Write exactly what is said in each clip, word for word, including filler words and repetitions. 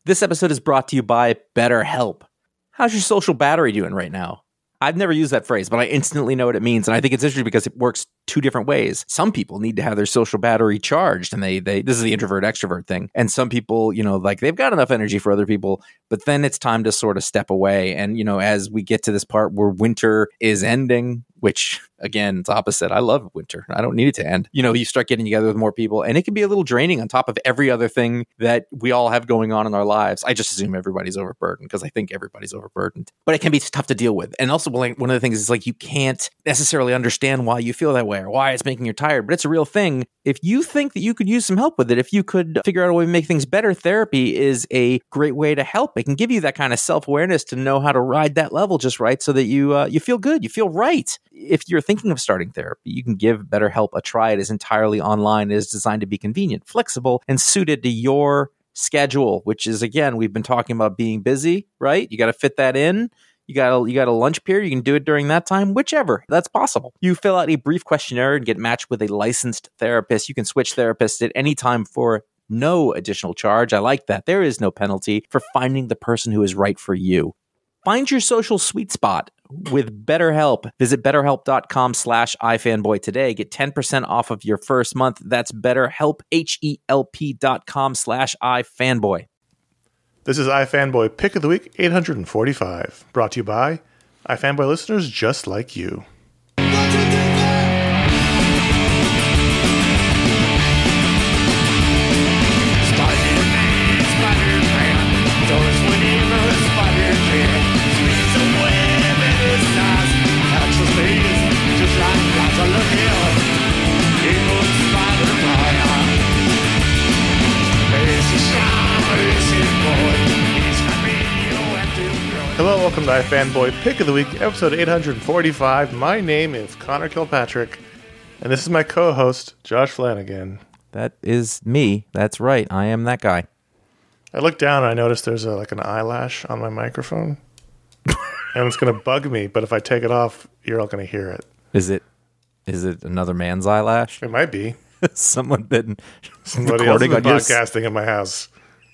This episode is brought to you by BetterHelp. How's your social battery doing right now? I've never used that phrase, but I instantly know what it means. And I think it's interesting because it works two different ways. Some people need to have their social battery charged, and they, they, this is the introvert extrovert thing. And some people, you know, like they've got enough energy for other people, but then it's time to sort of step away. And, you know, as we get to this part where winter is ending, which again, it's opposite. I love winter. I don't need it to end. You know, you start getting together with more people, and it can be a little draining on top of every other thing that we all have going on in our lives. I just assume everybody's overburdened because I think everybody's overburdened, but it can be tough to deal with. And also, one of the things is like you can't necessarily understand why you feel that way or why it's making you tired, but it's a real thing. If you think that you could use some help with it, if you could figure out a way to make things better, therapy is a great way to help. It can give you that kind of self-awareness to know how to ride that level just right so that you uh, you feel good, you feel right. If you're thinking of starting therapy, you can give BetterHelp a try. It is entirely online. It is designed to be convenient, flexible, and suited to your schedule, which is, again, we've been talking about being busy, right? You got to fit that in. You got a, you got a lunch period. You can do it during that time, whichever. That's possible. You fill out a brief questionnaire and get matched with a licensed therapist. You can switch therapists at any time for no additional charge. I like that. There is no penalty for finding the person who is right for you. Find your social sweet spot with BetterHelp. Visit betterhelp.com slash ifanboy today. Get ten percent off of your first month. That's BetterHelp, H-E-L-P dot com slash ifanboy. This is iFanboy Pick of the Week eight hundred forty-five, brought to you by iFanboy listeners just like you. Hello, welcome to iFanboy Pick of the Week, episode eight hundred forty-five. My name is Connor Kilpatrick, and this is my co-host, Josh Flanagan. That is me. That's right. I am that guy. I looked down and I noticed there's a, like an eyelash on my microphone, and it's going to bug me, but if I take it off, you're all going to hear it. Is it Is it another man's eyelash? It might be. Someone been Somebody else has been podcasting in my house.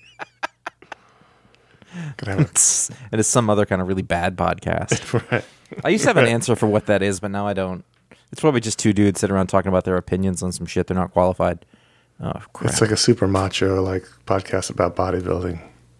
It's, it is some other kind of really bad podcast. Right. I used to have an answer for what that is, but now I don't. It's probably just two dudes sitting around talking about their opinions on some shit they're not qualified. Oh, crap. It's like a super macho like podcast about bodybuilding.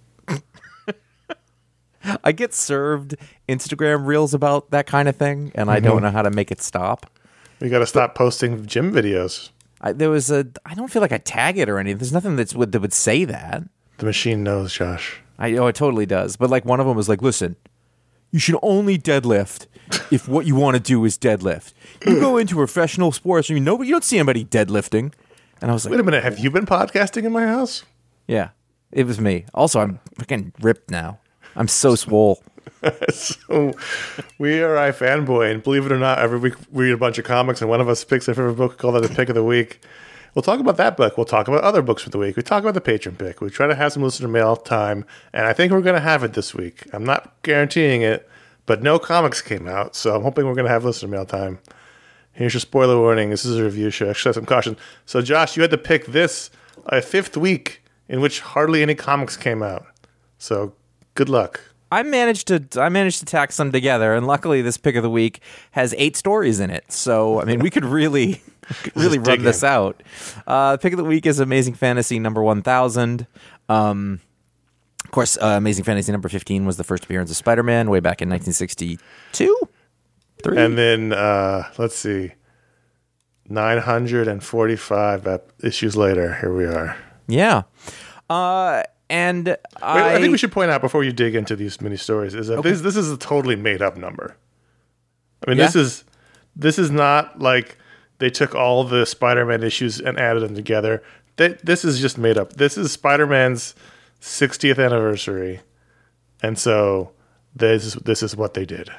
I get served Instagram reels about that kind of thing, and I mm-hmm. don't know how to make it stop. You got to stop posting gym videos. I, there was a. I don't feel like I tag it or anything. There's nothing that's would that would say that. The machine knows, Josh. I know it totally does. But like one of them was like, listen, you should only deadlift if what you want to do is deadlift. You go into professional sports and you know, you don't see anybody deadlifting. And I was like, wait a minute, have you been podcasting in my house? Yeah, it was me. Also, I'm fucking ripped now. I'm so swole. So we are iFanboy, and believe it or not, every week we read a bunch of comics, and one of us picks a favorite book, called that the Pick of the Week. We'll talk about that book. We'll talk about other books for the week. We talk about the patron pick. We try to have some listener mail time, and I think we're going to have it this week. I'm not guaranteeing it, but no comics came out, so I'm hoping we're going to have listener mail time. Here's your spoiler warning. This is a review show. Exercise some caution. So, Josh, you had to pick this, a fifth week in which hardly any comics came out. So, good luck. I managed to I managed to tack some together, and luckily this pick of the week has eight stories in it. So, I mean, we could really... really run this out. Uh, pick of the week is Amazing Fantasy number one thousand. Um, of course, uh, Amazing Fantasy number fifteen was the first appearance of Spider-Man way back in nineteen sixty-two. Three? And then, uh, let's see, nine hundred forty-five ep- issues later, here we are. Yeah. Uh, and Wait, I... I think we should point out before you dig into these mini stories is that okay. this this is a totally made up number. I mean, yeah. this is this is not like they took all the Spider-Man issues and added them together. They, this is just made up. This is Spider-Man's sixtieth anniversary, and so this is this is what they did.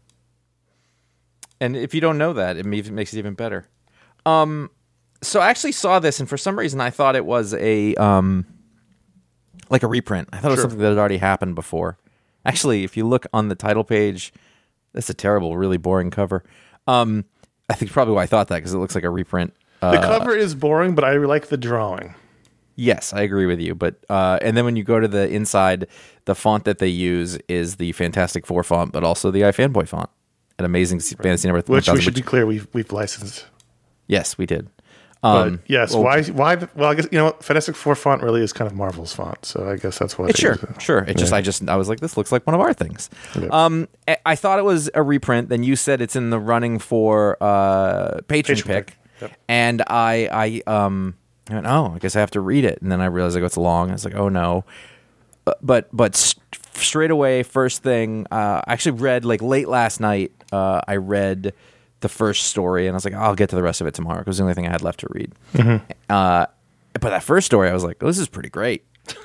And if you don't know that, it makes it even better. Um, so I actually saw this, and for some reason I thought it was a um, like a reprint. I thought it was sure. something that had already happened before. Actually, if you look on the title page, that's a terrible, really boring cover. Um, I think probably why I thought that, because it looks like a reprint. Uh, the cover is boring, but I like the drawing. Yes, I agree with you. But uh, and then when you go to the inside, the font that they use is the Fantastic Four font, but also the iFanboy font. An amazing right. fantasy number. Which we should which, be clear, we've we've licensed. Yes, we did. Um, but yes, well, why? Why? The, well, I guess you know, Fantastic Four font really is kind of Marvel's font, so I guess that's what. It sure, it. sure. It yeah. just, I just, I was like, this looks like one of our things. Yeah. Um, I thought it was a reprint. Then you said it's in the running for uh, patron, patron pick, pick. Yep. and I, I, um, I went, oh, I guess I have to read it, and then I realized like, it's long. I was like, oh no, uh, but but st- straight away, first thing, uh, I actually read like late last night. Uh, I read the first story, and I was like, oh, I'll get to the rest of it tomorrow because it was the only thing I had left to read. Mm-hmm. Uh, but that first story, I was like, oh, this is pretty great.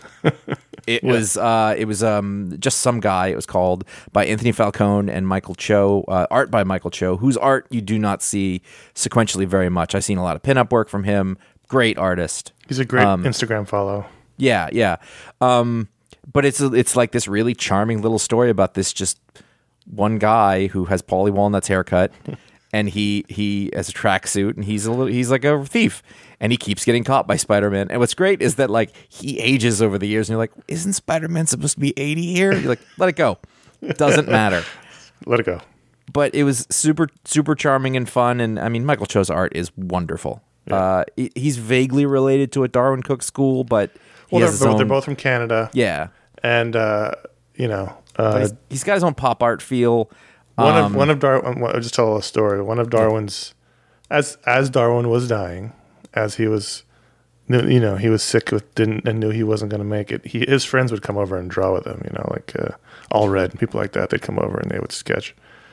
It yeah. was uh, it was um, just some guy. It was called by Anthony Falcone and Michael Cho. Uh, art by Michael Cho, whose art you do not see sequentially very much. I've seen a lot of pinup work from him. Great artist. He's a great um, Instagram follow. Yeah, yeah. Um, but it's it's like this really charming little story about this just one guy who has Paulie Walnut's haircut. And he he has a tracksuit, and he's a little, he's like a thief, and he keeps getting caught by Spider-Man. And what's great is that like he ages over the years, and you're like, isn't Spider-Man supposed to be eighty here? You're like, let it go, doesn't matter, let it go. But it was super super charming and fun, and I mean, Michael Cho's art is wonderful. Yeah. Uh, he's vaguely related to a Darwin Cook school, but well, they're both, own... they're both from Canada. Yeah, and uh, you know, uh, he's, he's got his own pop art feel. One um, of one of Darwin. I'll just tell a story. One of Darwin's, as as Darwin was dying, as he was, you know, he was sick with didn't and knew he wasn't going to make it. He his friends would come over and draw with him. You know, like uh, All Red and people like that. They'd come over and they would sketch,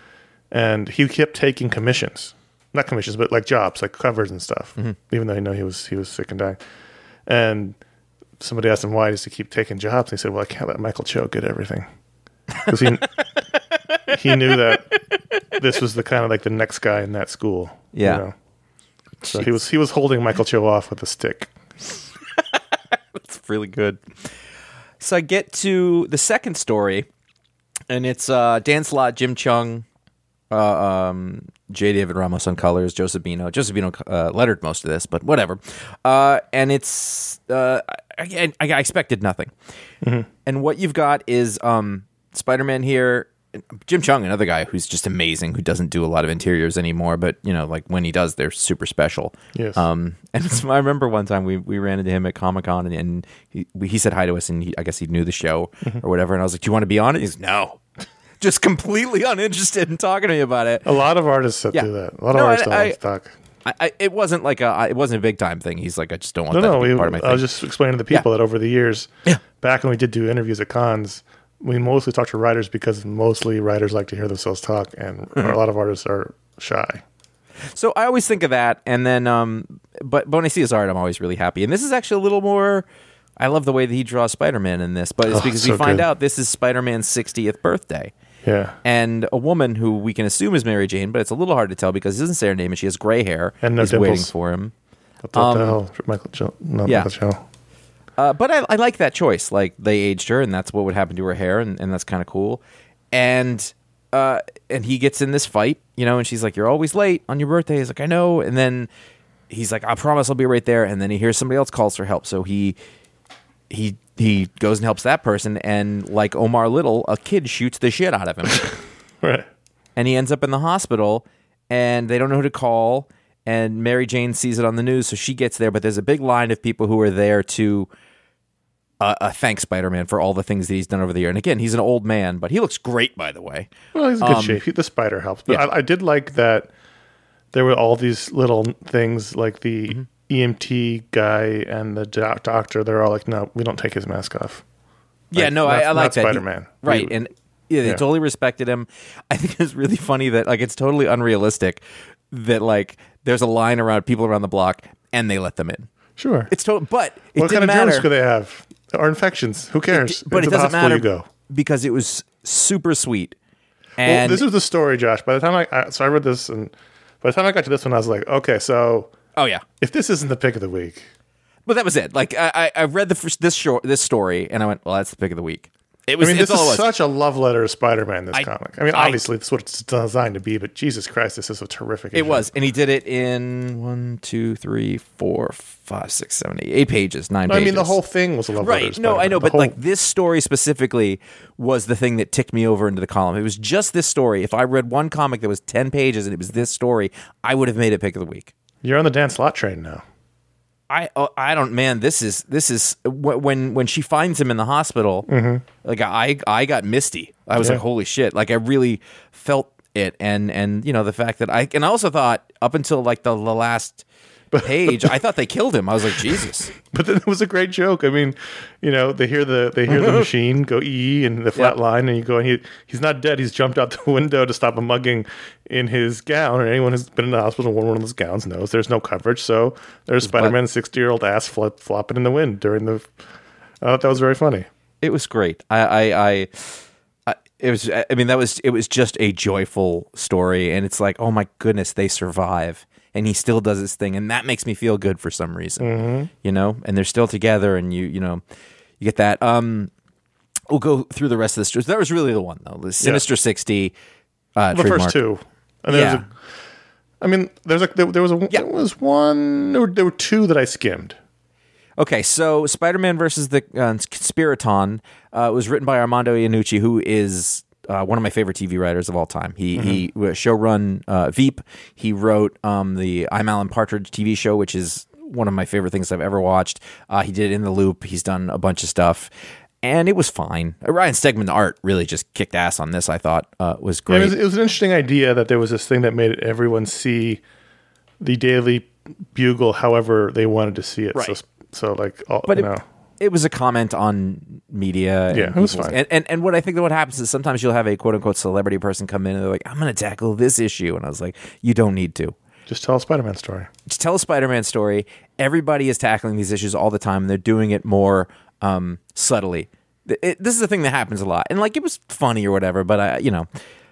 and he kept taking commissions, not commissions, but like jobs, like covers and stuff. Mm-hmm. Even though he knew he was he was sick and dying, and somebody asked him why does he keep taking jobs. And he said, "Well, I can't let Michael Cho get everything," because he. He knew that this was the kind of like the next guy in that school. Yeah. You know? So Jeez. he was he was holding Michael Cho off with a stick. That's really good. So I get to the second story, and it's uh, Dan Slott, Jim Chung, uh, um, J. David Ramos on colors, Joseph Bino. Joseph Bino uh, lettered most of this, but whatever. Uh, and it's uh, I, I, I expected nothing. Mm-hmm. And what you've got is um, Spider-Man here. Jim Chung, another guy who's just amazing, who doesn't do a lot of interiors anymore, but you know, like when he does, they're super special. Yes. Um, and it's, I remember one time we, we ran into him at Comic Con, and, and he he said hi to us, and he, I guess he knew the show mm-hmm. or whatever. And I was like, "Do you want to be on it?" He's no, just completely uninterested in talking to me about it. A lot of artists that yeah. do that. A lot of no, artists I, don't I, like to talk. I, I, it wasn't like a it wasn't a big time thing. He's like, I just don't want no, that no, to be we, part of my thing. I was just explaining to the people yeah. that over the years, yeah. back when we did do interviews at cons. We mostly talk to writers because mostly writers like to hear themselves talk, and mm-hmm. a lot of artists are shy. So I always think of that, and then, um, but, but when I see his art, I'm always really happy. And this is actually a little more. I love the way that he draws Spider-Man in this, but it's oh, because so we find good. out this is Spider-Man's sixtieth birthday. Yeah, and a woman who we can assume is Mary Jane, but it's a little hard to tell because he doesn't say her name, and she has gray hair. And no He's dimples. waiting for him. What the um, hell, Michael Cho? No, yeah. Michael Cho. Uh, but I, I like that choice. Like they aged her, and that's what would happen to her hair, and, and that's kind of cool. And uh, and he gets in this fight, you know, and she's like, "You're always late on your birthday." He's like, "I know." And then he's like, "I promise I'll be right there." And then he hears somebody else calls for help, so he he he goes and helps that person. And like Omar Little, a kid shoots the shit out of him, right? And he ends up in the hospital, and they don't know who to call. And Mary Jane sees it on the news, so she gets there. But there's a big line of people who are there to uh, uh, thank Spider-Man for all the things that he's done over the year. And again, he's an old man, but he looks great, by the way. Well, he's in good um, shape. He, the spider helps. But yeah. I, I did like that there were all these little things, like the mm-hmm. E M T guy and the doc- doctor. They're all like, no, we don't take his mask off. Yeah, like, no, not, I, I like that. Spider-Man. He, right, we, and yeah, they yeah. totally respected him. I think it's really funny that like it's totally unrealistic that like there's a line around people around the block and they let them in. Sure, it's total. But it what didn't kind of matter. germs could they have? Or infections? Who cares? It, but Into it doesn't the matter you go. because it was super sweet. And well, this is the story, Josh. By the time I, I so I read this, and by the time I got to this one, I was like, okay, so oh yeah, if this isn't the pick of the week, but that was it. Like I, I read the this short this story, and I went, well, that's the pick of the week. It was. I mean, this it's all it is was. such a love letter to Spider-Man, this I- comic. I mean, I- obviously, that's what it's designed to be, but Jesus Christ, this is a terrific It issue. was, and he did it in one, two, three, four, five, six, seven, eight, eight pages, nine No, I pages. mean, the whole thing was a love letter Right. to No, I Spider-Man. know, The but whole- like this story specifically was the thing that ticked me over into the column. It was just this story. If I read one comic that was ten pages and it was this story, I would have made it pick of the week. You're on the Dan Slott train now. I uh, I don't man. This is this is wh- when when she finds him in the hospital. Like I I got misty. I was Yeah. like, holy shit! Like I really felt it, and and you know the fact that I and I also thought up until like the, the last page, I thought they killed him. I was like, Jesus. But then it was a great joke. I mean, you know, they hear the they hear the machine go ee and the flat Yep. line, and you go, and he he's not dead. He's jumped out the window to stop a mugging in his gown. And anyone who's been in the hospital and worn one of those gowns knows there's no coverage. So there's Spider-Man's sixty year old ass flip, flopping in the wind during the. I thought that was very funny. It was great. I, I, I, I, it was. I mean, that was. It was just a joyful story, and it's like, oh my goodness, they survive, and he still does his thing, and that makes me feel good for some reason, Mm-hmm. you know. And they're still together, and you, you know, you get that. Um, we'll go through the rest of the stories. That was really the one though. The Sinister sixty. Uh, The trademark. first two. And there Yeah. was a, I mean, there's like there, there was a Yeah. there was one there were, there were two that I skimmed. Okay, so Spider-Man versus the uh, Conspiraton uh, was written by Armando Iannucci, who is uh, one of my favorite T V writers of all time. He Mm-hmm. he showrun uh, Veep. He wrote um, the I'm Alan Partridge T V show, which is one of my favorite things I've ever watched. Uh, he did In the Loop. He's done a bunch of stuff, and it was fine. Uh, Ryan Stegman's art really just kicked ass on this. I thought uh, was Yeah, great. it, was, it was an interesting idea that there was this thing that made everyone see the Daily Bugle however they wanted to see it. Right. So, so like, all, But you it, know, it was a comment on media. and Yeah, it was people's- fine. And, and and what I think that what happens is sometimes you'll have a quote unquote celebrity person come in and they're like, I'm going to tackle this issue. And I was like, you don't need to. just tell a Spider-Man story. Just tell a Spider-Man story. Everybody is tackling these issues all the time, and they're doing it more um, subtly. It- it- this is the thing that happens a lot. And like, it was funny or whatever, but I, you know,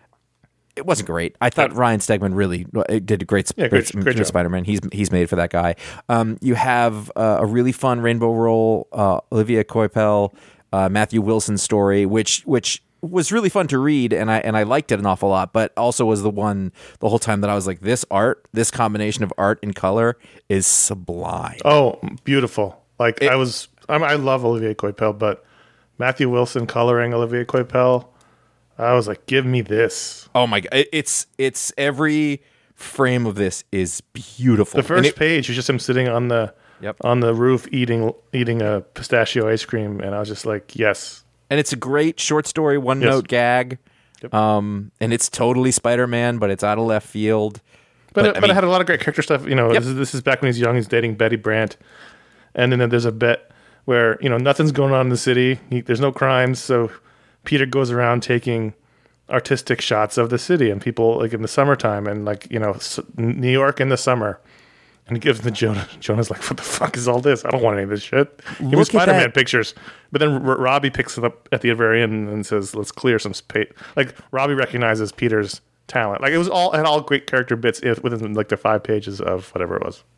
it wasn't great. I thought Ryan Stegman really uh, did a great, sp- Yeah, great- great job. Spider-Man. He's he's made for that guy. Um, you have uh, a really fun Rainbow Roll, uh, Olivia Coipel, uh, Matthew Wilson story, which which was really fun to read, and I and I liked it an awful lot. But also was the one the whole time that I was like, this art, this combination of art and color is sublime. Oh, beautiful! Like I was, I'm, I love Olivier Coipel, but Matthew Wilson coloring Olivier Coipel, I was like, give me this. Oh my god, It- it's it's every frame of this is beautiful. The first And it- page is just him sitting on the Yep. on the roof eating eating a pistachio ice cream, and I was just like, yes. And it's a great short story, one Yes. note gag. Yep. Um, and it's totally Spider-Man, but it's out of left field. But, But, it, I but mean- it had a lot of great character stuff. You know, Yep. this is this is back when he's young. He's dating Betty Brant, and then there's a bit where you know nothing's going on in the city. He, there's no crimes, so Peter goes around taking artistic shots of the city and people like in the summertime and like you know s- New York in the summer. And he gives them to Jonah. Jonah's like, "What the fuck is all this? I don't want any of this shit." Give me Look at Spider-Man that. pictures. But then R- Robbie picks it up at the very end and says, "Let's clear some space." Like Robbie recognizes Peter's talent. Like it was all had all great character bits i- within like the five pages of whatever it was.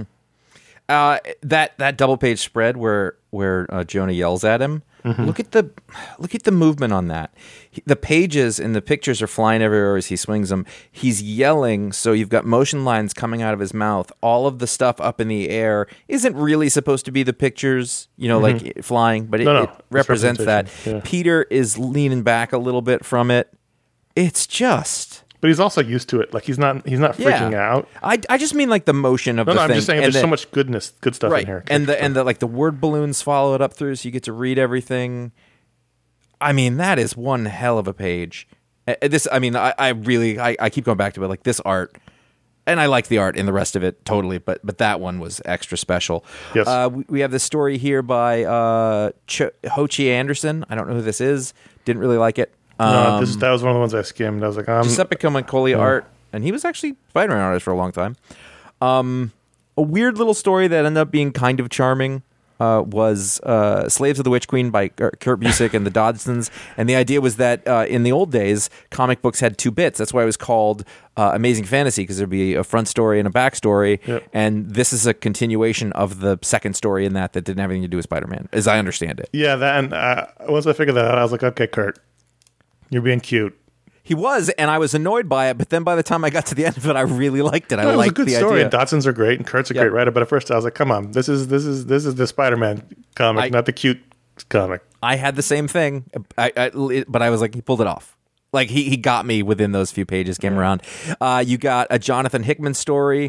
Uh, that that double page spread where where uh, Jonah yells at him. Mm-hmm. Look at the look at the movement on that. He- the pages and the pictures are flying everywhere as he swings them. He's yelling, so you've got motion lines coming out of his mouth. All of the stuff up in the air isn't really supposed to be the pictures, you know, like flying, but it, Mm-hmm. No, no, it it's represents that. representation, yeah. Peter is leaning back a little bit from it. It's just. But he's also used to it. Like he's not he's not freaking Yeah. out. I, I just mean like the motion of No, the no, I'm thing. just saying and there's then- so much goodness, good stuff right. in here. And the Character and the like the word balloons follow it up through, so you get to read everything. I mean, that is one hell of a page. Uh, This, I mean, I, I really, I, I keep going back to it. Like this art, and I like the art in the rest of it totally, but but that one was extra special. Yes. Uh, we, we have this story here by uh, Ch- Hochi Anderson. I don't know who this is. Didn't really like it. stuff. Um, no, this that was one of the ones I skimmed. I was like, um, Giuseppe Comicoli art, and he was actually Spider-Man artist for a long time. Um, a weird little story that ended up being kind of charming. uh, was uh, Slaves of the Witch Queen by Kurt Busiek and the Dodsons. And the idea was that uh, in the old days, comic books had two bits. That's why it was called uh, Amazing Fantasy, because there'd be a front story and a backstory. Yep. And this is a continuation of the second story in that that didn't have anything to do with Spider-Man, as I understand it. Yeah, that, and uh, once I figured that out, I was like, okay, Kurt, you're being cute. He was, and I was annoyed by it, but then by the time I got to the end of it, I really liked it. I No, it was a liked good the story, idea. and Dodsons are great, and Kurt's a Yep. great writer. But at first, I was like, "Come on, this is this is this is the Spider-Man comic, I- not the cute comic." I had the same thing, I, I, but I was like, he pulled it off. Like, he, he got me within those few pages, came around. Uh, you got a Jonathan Hickman story,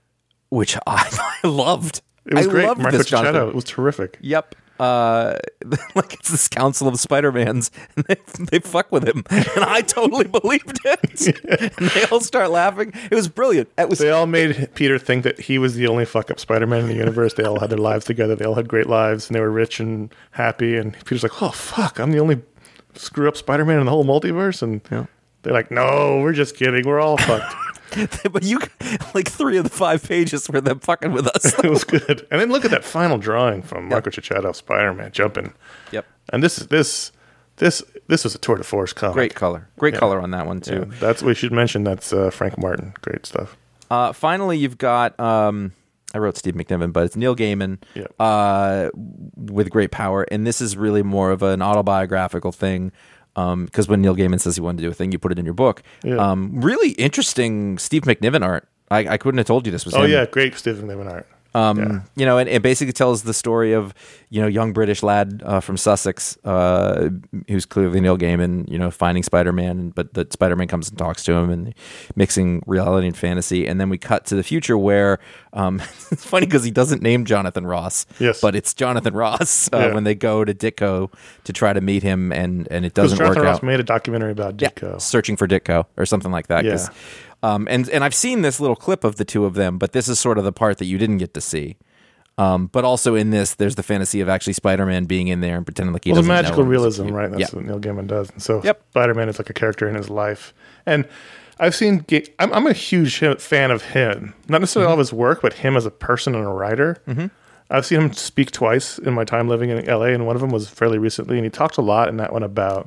which I, I loved. It was I great. loved Marco this Jonathan. Cicchetto, it was terrific. Yep. Uh, like it's this council of Spider-Mans, and they, they fuck with him, and I totally believed it. And they all start laughing. It was brilliant. It was They all made Peter think that he was the only fuck up Spider-Man in the universe. They all had their lives together. They all had great lives, and they were rich and happy. And Peter's like, "Oh fuck, I'm the only screw up Spider-Man in the whole multiverse." And Yeah. they're like, "No, we're just kidding. We're all fucked." but you like three of the five pages were them fucking with us. It was good. And then look at that final drawing from Marco Cicchetto, Spider-Man jumping. Yep. And this is this this this was a tour de force comic. Great color. Great Yeah. color on that one too. Yeah, that's we should mention. That's uh, Frank Martin. Great stuff. Uh, finally, you've got um, I wrote Steve McNiven, but it's Neil Gaiman Yeah. uh, with great power, and this is really more of an autobiographical thing. Because when Neil Gaiman says he wanted to do a thing, you put it in your book. Yeah. Um, really interesting Steve McNiven art. I, I couldn't have told you this was Oh him. yeah, great Stephen Niven art. Um, Yeah. You know, and it basically tells the story of, you know, young British lad uh, from Sussex uh, who's clearly Neil Gaiman, you know, finding Spider-Man, but that Spider-Man comes and talks to him and mixing reality and fantasy. And then we cut to the future where um, it's funny because he doesn't name Jonathan Ross, Yes. but it's Jonathan Ross uh, Yeah. when they go to Ditko to try to meet him, and, and it Because doesn't work Jonathan Ross out. made a documentary about Ditko. Yeah, searching for Ditko or something like that. 'cause, Um, and, and I've seen this little clip of the two of them, but this is sort of the part that you didn't get to see. Um, but also in this, there's the fantasy of actually Spider-Man being in there and pretending like he Well, the doesn't know magical him as a realism, kid. right? That's Yeah. what Neil Gaiman does. And so Yep. Spider-Man is like a character in his life. And I've seen, Ga- I'm, I'm a huge him- fan of him. Not necessarily all of his work, but him as a person and a writer. Mm-hmm. I've seen him speak twice in my time living in L A, and one of them was fairly recently. And he talked a lot in that one about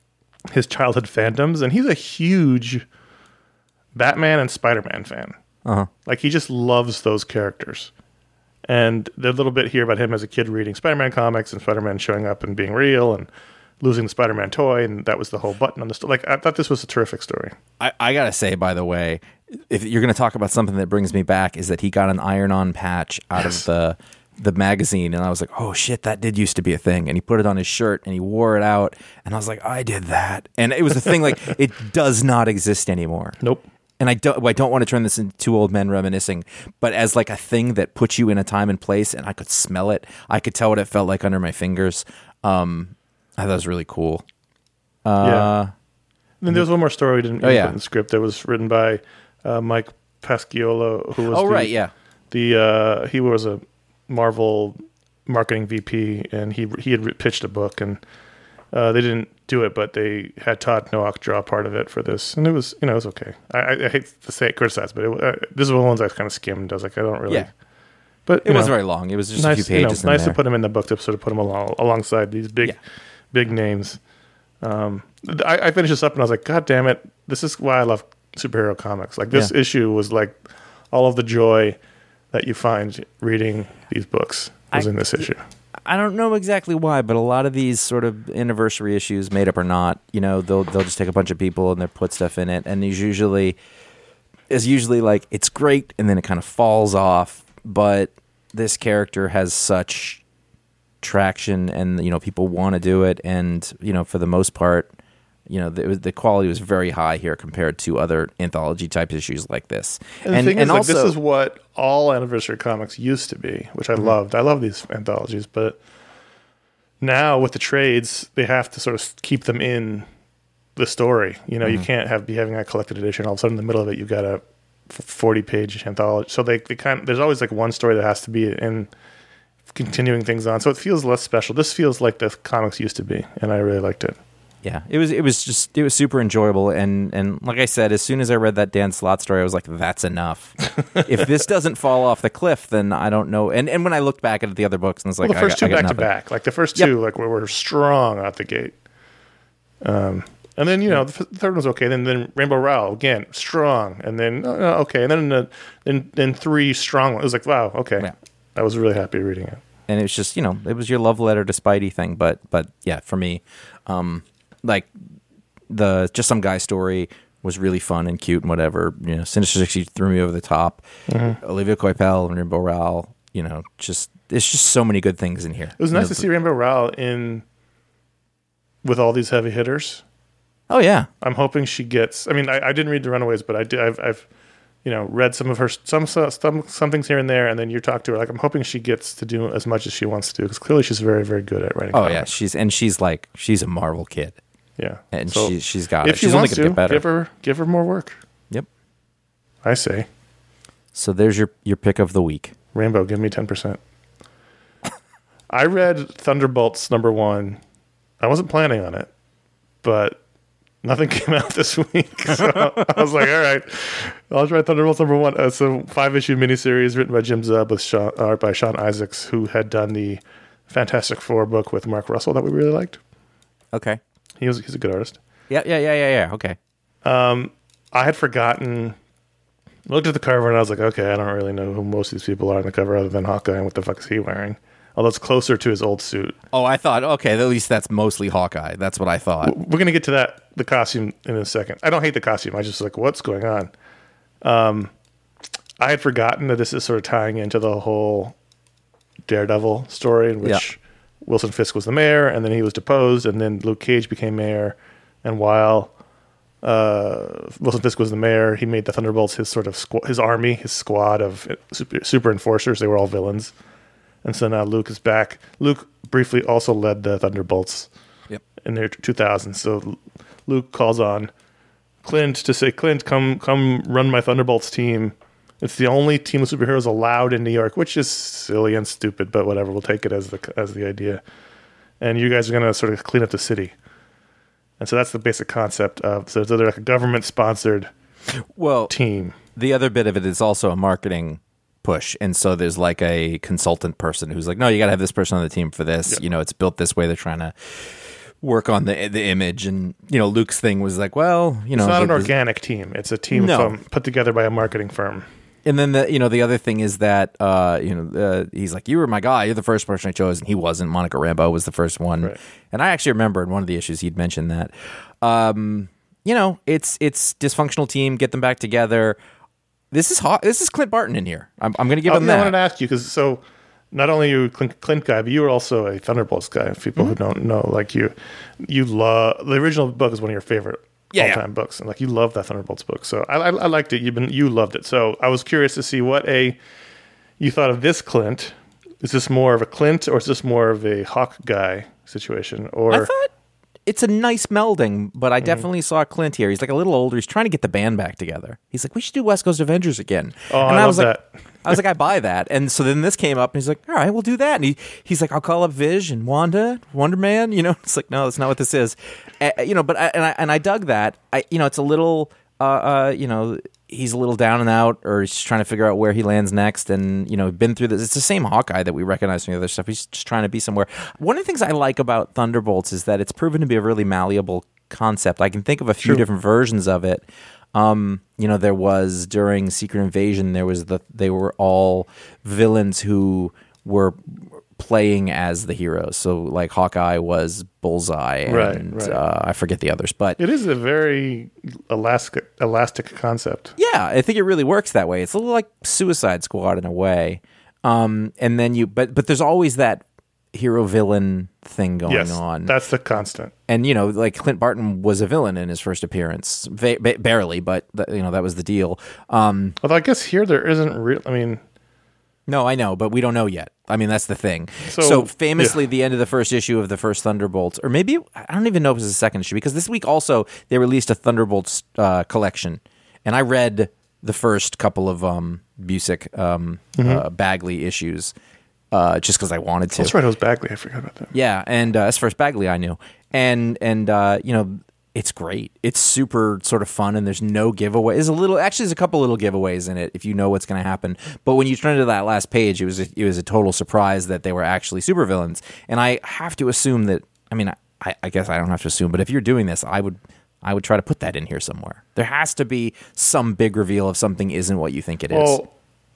his childhood fandoms. And he's a huge Batman and Spider-Man fan. Uh-huh. Like, he just loves those characters. And there's a little bit here about him as a kid reading Spider-Man comics and Spider-Man showing up and being real and losing the Spider-Man toy, and that was the whole button on the story. Like, I thought this was a terrific story. I, I gotta say, by the way, if you're gonna talk about something that brings me back, is that he got an iron-on patch out Yes. of the the magazine, and I was like, oh shit, that did used to be a thing. And he put it on his shirt and he wore it out, and I was like, I did that, and it was a thing. Like, it does not exist anymore. Nope. And I don't, I don't want to turn this into two old men reminiscing, but as like a thing that puts you in a time and place, and I could smell it. I could tell what it felt like under my fingers. Um, I thought it was really cool. Uh, Yeah. And then there was one more story we didn't Oh, even yeah. put in the script that was written by uh, Mike Pasciolo, who was Oh, the, right, yeah. the uh, he was a Marvel marketing V P, and he he had re- pitched a book, and uh, they didn't do it, but they had Todd Nowak draw part of it for this, and it was, you know, it was okay. I, I, I hate to say it, criticize, but it, uh, this is one of the ones I kind of skimmed. I was like, I don't really, Yeah. but It you wasn't know, very long. It was just nice, a few you know, pages. in nice there. to put him in the book to sort of put him along, alongside these big, Yeah. big names. Um, I, I finished this up and I was like, God damn it! This is why I love superhero comics. Like, this Yeah. issue was like all of the joy that you find reading these books was I- in this issue. I don't know exactly why, but a lot of these sort of anniversary issues, made up or not, you know, they'll they'll just take a bunch of people and they'll put stuff in it, and there's usually is usually like it's great, and then it kind of falls off. But this character has such traction, and you know, people want to do it, and you know, for the most part, you know, the, the quality was very high here compared to other anthology type issues like this. And, the thing is, like, this is what all anniversary comics used to be, which I Mm-hmm. loved. I love these anthologies, but now with the trades, they have to sort of keep them in the story. You know, Mm-hmm. you can't have be having a collected edition. All of a sudden, in the middle of it, you've got a forty-page anthology. So they, they kind of, there's always like one story that has to be in continuing things on. So it feels less special. This feels like the comics used to be, and I really liked it. Yeah, it was it was just it was super enjoyable, and and like I said, as soon as I read that Dan Slott story, I was like, that's enough. If this doesn't fall off the cliff, then I don't know. And and when I looked back at the other books, and it's like, well, the first I, two I got back to nothing. back, like the first Yep. two, like were, were strong out the gate. Um, and then you know the third one was okay. Then then Rainbow Rowell again strong, and then uh, okay, and then uh, then then three strong ones. It was like wow, okay. Yeah. I was really happy reading it. And it was just, you know, it was your love letter to Spidey thing, but but yeah, for me, um, like the just some guy story was really fun and cute and whatever. You know, Sinister Six threw me over the top. Mm-hmm. Olivia Coipel and Rainbow Rowell, you know, just it's just so many good things in here. It was You nice know, to see Rainbow Rowell in with all these heavy hitters. Oh yeah, I'm hoping she gets. I mean, I, I didn't read The Runaways, but I did. I've, I've, you know, read some of her some some some things here and there, and then you talk to her. Like, I'm hoping she gets to do as much as she wants to, because clearly she's very very good at writing. oh comics. yeah, she's and she's like she's a Marvel kid, yeah, and so she she's got if it. she She's only wants gonna to, get better. give her give her more work. Yep. I say, So there's your your pick of the week. Rainbow, give me ten percent. I read Thunderbolts number one. I wasn't planning on it, but nothing came out this week. So I was like, all right, I'll try Thunderbolts number one. Uh, it's a five-issue miniseries written by Jim Zub with Sean, art by Sean Isaacs, who had done the Fantastic Four book with Mark Russell that we really liked. Okay. He was he's a good artist. Yeah, yeah, yeah, yeah, yeah. Okay. I had forgotten. I looked at the cover and I was like, okay, I don't really know who most of these people are on the cover other than Hawkeye, and what the fuck is he wearing? Although it's closer to his old suit. Oh, I thought, okay, at least that's mostly Hawkeye. That's what I thought. We're going to get to that, the costume, in a second. I don't hate the costume. I just like, what's going on? Um, I had forgotten that this is sort of tying into the whole Daredevil story, in which Yeah. Wilson Fisk was the mayor, and then he was deposed, and then Luke Cage became mayor. And while uh, Wilson Fisk was the mayor, he made the Thunderbolts his sort of squ- his army, his squad of super, super enforcers. They were all villains. And so now Luke is back. Luke briefly also led the Thunderbolts Yep. in their two thousands. So Luke calls on Clint to say, Clint, come come run my Thunderbolts team. It's the only team of superheroes allowed in New York, which is silly and stupid, but whatever. We'll take it as the as the idea. And you guys are going to sort of clean up the city. And so that's the basic concept of, so they're like a government-sponsored Well, team. the other bit of it is also a marketing push, and so there's like a consultant person who's like, no, you got to have this person on the team for this. Yeah. You know, it's built this way. They're trying to work on the the image, and you know, Luke's thing was like, well, you know, It's not an the- the- organic team. It's a team No. from, put together by a marketing firm. And then the you know the other thing is that uh, you know uh, he's like, you were my guy, you're the first person I chose, and he wasn't. Monica Rambeau was the first one, Right. and I actually remember in one of the issues he'd mentioned that. Um, you know, it's it's dysfunctional team, get them back together. This is hot. This is Clint Barton in here. I'm, I'm going to give Oh, him no, I that. wanted to ask you, because so not only are you a Clint, Clint guy, but you were also a Thunderbolts guy. If people Mm-hmm. who don't know, like you, you love the original book is one of your favorite Yeah, all-time books, and like you love that Thunderbolts book. So I, I, I liked it. You've been you loved it. So I was curious to see what a you thought of this Clint. Is this more of a Clint, or is this more of a Hawk guy situation? Or I thought it's a nice melding, but I definitely saw Clint here. He's like a little older. He's trying to get the band back together. He's like, we should do West Coast Avengers again. Oh, and I love was like, that. I was like, I buy that. And so then this came up, and he's like, all right, we'll do that. And he, he's like, I'll call up Viz and Wanda, Wonder Man. You know, it's like, no, that's not what this is. Uh, you know, but I, and I and I dug that. I, you know, it's a little, uh, uh, you know, he's a little down and out, or he's just trying to figure out where he lands next. And you know, been through this. It's the same Hawkeye that we recognize from the other stuff. He's just trying to be somewhere. One of the things I like about Thunderbolts is that it's proven to be a really malleable concept. I can think of a few True. different versions of it. Um, you know, there was during Secret Invasion, there was the they were all villains who were playing as the heroes. So like Hawkeye was Bullseye, and Right, right. Uh, I forget the others, but it is a very elastic elastic concept. yeah, I think it really works that way. It's a little like Suicide Squad in a way. Um, and then you, but but there's always that hero villain thing going Yes, on. that's the constant. And you know, like Clint Barton was a villain in his first appearance, Va- ba- barely, but th- you know that was the deal. Um, Although I guess here there isn't real. I mean, no, I know, but we don't know yet. I mean, that's the thing. So, So, famously, yeah. the end of the first issue of the first Thunderbolts, or maybe I don't even know if it was the second issue, because this week also they released a Thunderbolts uh, collection, and I read the first couple of um, Busick um, Mm-hmm. uh, Bagley issues. uh, just because I wanted to. That's right, it was Bagley. I forgot about that. Yeah, and uh, as far as Bagley, I knew, and and uh, you know, it's great. It's super sort of fun, and there's no giveaway. There's a little, actually, there's a couple little giveaways in it if you know what's going to happen. But when you turn to that last page, it was a, it was a total surprise that they were actually supervillains. And I have to assume that. I mean, I, I guess I don't have to assume, but if you're doing this, I would I would try to put that in here somewhere. There has to be some big reveal if something isn't what you think it is. Well,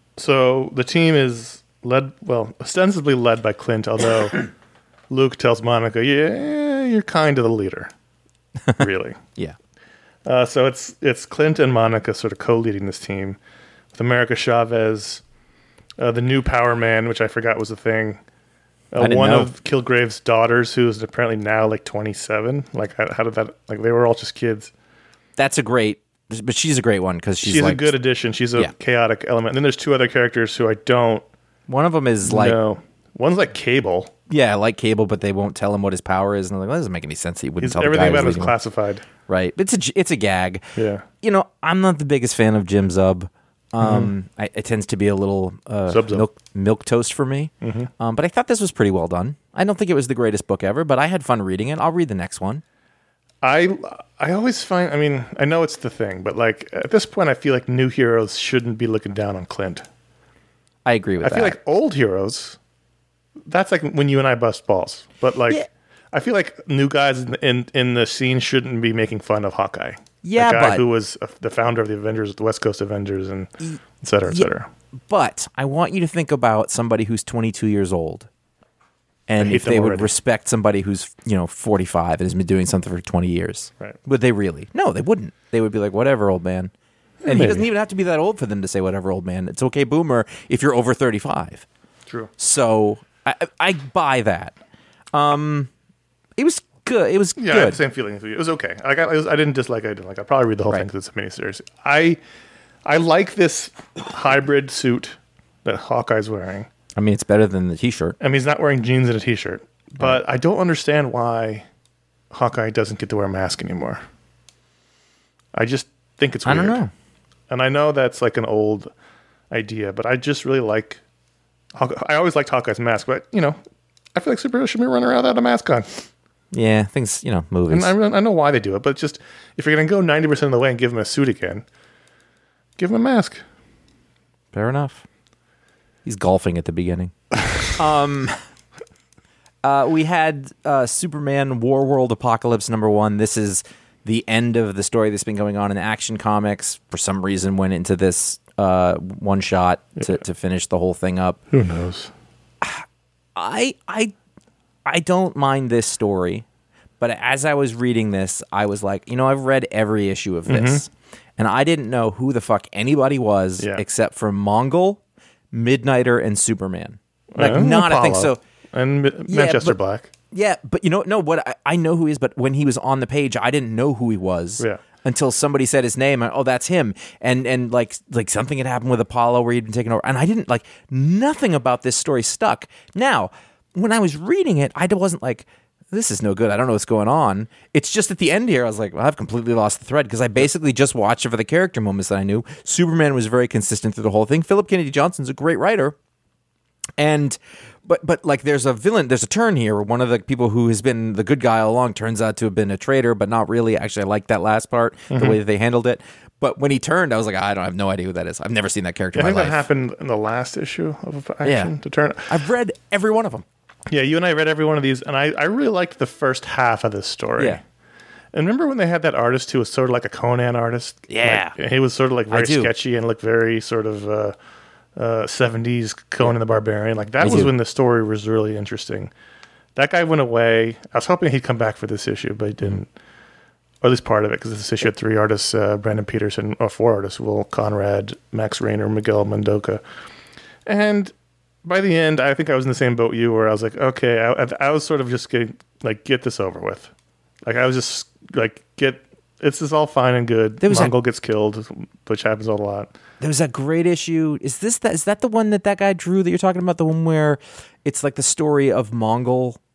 so the team is led, well, ostensibly led by Clint, although Luke tells Monica, yeah, you're kind of the leader, really. Yeah. Uh, so it's it's Clint and Monica sort of co-leading this team with America Chavez, uh, the new Power Man, which I forgot was a thing. Uh, one know. of Kilgrave's daughters, who is apparently now like twenty-seven. Like, how, how did that? Like, they were all just kids. That's a great, but she's a great one because she's, She's like, a good addition. She's a Yeah. chaotic element. And then there's two other characters who I don't one of them is like, know. One's like Cable. yeah, like Cable, but they won't tell him what his power is, and they're like, well, that doesn't make any sense. That you wouldn't He's, tell everything the guy about him who's is leading. classified. Right. It's a j- it's a gag. Yeah. You know, I'm not the biggest fan of Jim Zub. Um, Mm-hmm. I, it tends to be a little uh, Zub Zub. milk milk toast for me. Mm-hmm. Um, but I thought this was pretty well done. I don't think it was the greatest book ever, but I had fun reading it. I'll read the next one. I I always find, I mean, I know it's the thing, but like at this point, I feel like new heroes shouldn't be looking down on Clint. I agree with I that. feel like old heroes, that's like when you and I bust balls. But like, Yeah. I feel like new guys in, in in the scene shouldn't be making fun of Hawkeye. Yeah, the guy but- who was uh, the founder of the Avengers, the West Coast Avengers, and et cetera, et Yeah. cetera. But I want you to think about somebody who's twenty-two years old. And hate if them they would already. respect somebody who's, you know, forty-five and has been doing something for twenty years. Right. Would they really? No, they wouldn't. They would be like, whatever, old man. And he maybe. doesn't even have to be that old for them to say whatever, old man. It's okay, boomer, if you're over thirty-five. True. So I, I buy that. Um, it was good. It was Yeah, I had good. the same feeling as you. It was okay. Like I, it was, I didn't dislike it. I didn't like. I'll probably read the whole Right. thing because it's a miniseries. I I like this hybrid suit that Hawkeye's wearing. I mean, it's better than the T-shirt. I mean, he's not wearing jeans and a t-shirt, but I don't understand why Hawkeye doesn't get to wear a mask anymore. I just think it's I weird. don't know. And I know that's like an old idea, but I just really like Hawkeye. I always liked Hawkeye's mask, but you know, I feel like superheroes should be running around without a mask on. Yeah, things, you know, movies. And I, I know why they do it, but just if you're going to go ninety percent of the way and give him a suit again, give him a mask. Fair enough. He's golfing at the beginning. um, uh, we had uh, Superman War World Apocalypse number one. This is the end of the story that's been going on in Action Comics. For some reason, went into this uh, one shot to, to finish the whole thing up. Who knows? I I I don't mind this story, but as I was reading this, I was like, you know, I've read every issue of this, and I didn't know who the fuck anybody was Yeah. except for Mongol, Midnighter, and Superman. Like, And not a thing. Apollo. So And Ma- Manchester but- Black. yeah, but you know, no, what I, I know who he is, but when he was on the page, I didn't know who he was. Yeah. Until somebody said his name, and, oh, that's him, and and like like something had happened with Apollo where he'd been taken over, and I didn't like nothing about this story stuck. Now, when I was reading it, I wasn't like, this is no good. I don't know what's going on. It's just at the end here, I was like, well, I've completely lost the thread because I basically just watched it for the character moments that I knew. Superman was very consistent through the whole thing. Philip Kennedy Johnson's a great writer. And but but like there's a villain, there's a turn here where one of the people who has been the good guy all along turns out to have been a traitor, but not really. Actually, I like that last part, the way that they handled it. But when he turned, I was like, I don't I have no idea who that is. I've never seen that character I in my think life. that happened in the last issue of Action Yeah. to turn. I've read every one of them. Yeah, you and I read every one of these, and I, I really liked the first half of this story. Yeah. And remember when they had that artist who was sort of like a Conan artist? Yeah. Like, he was sort of like very do. sketchy and looked very sort of uh, uh, seventies Conan the Barbarian. Like that I was do. when the story was really interesting. That guy went away. I was hoping he'd come back for this issue, but he didn't. Or at least part of it, because this issue had three artists, uh, Brandon Peterson, or four artists, Will Conrad, Max Rainer, Miguel Mendoza. And by the end, I think I was in the same boat you were. I was like, okay, I, I- I was sort of just getting, like, get this over with. Like, I was just, like, get, it's just all fine and good. There was a- Mongol gets killed, which happens a lot. There was a great issue. Is this that? Is that the one that that guy drew that you're talking about? The one where it's like the story of Mongol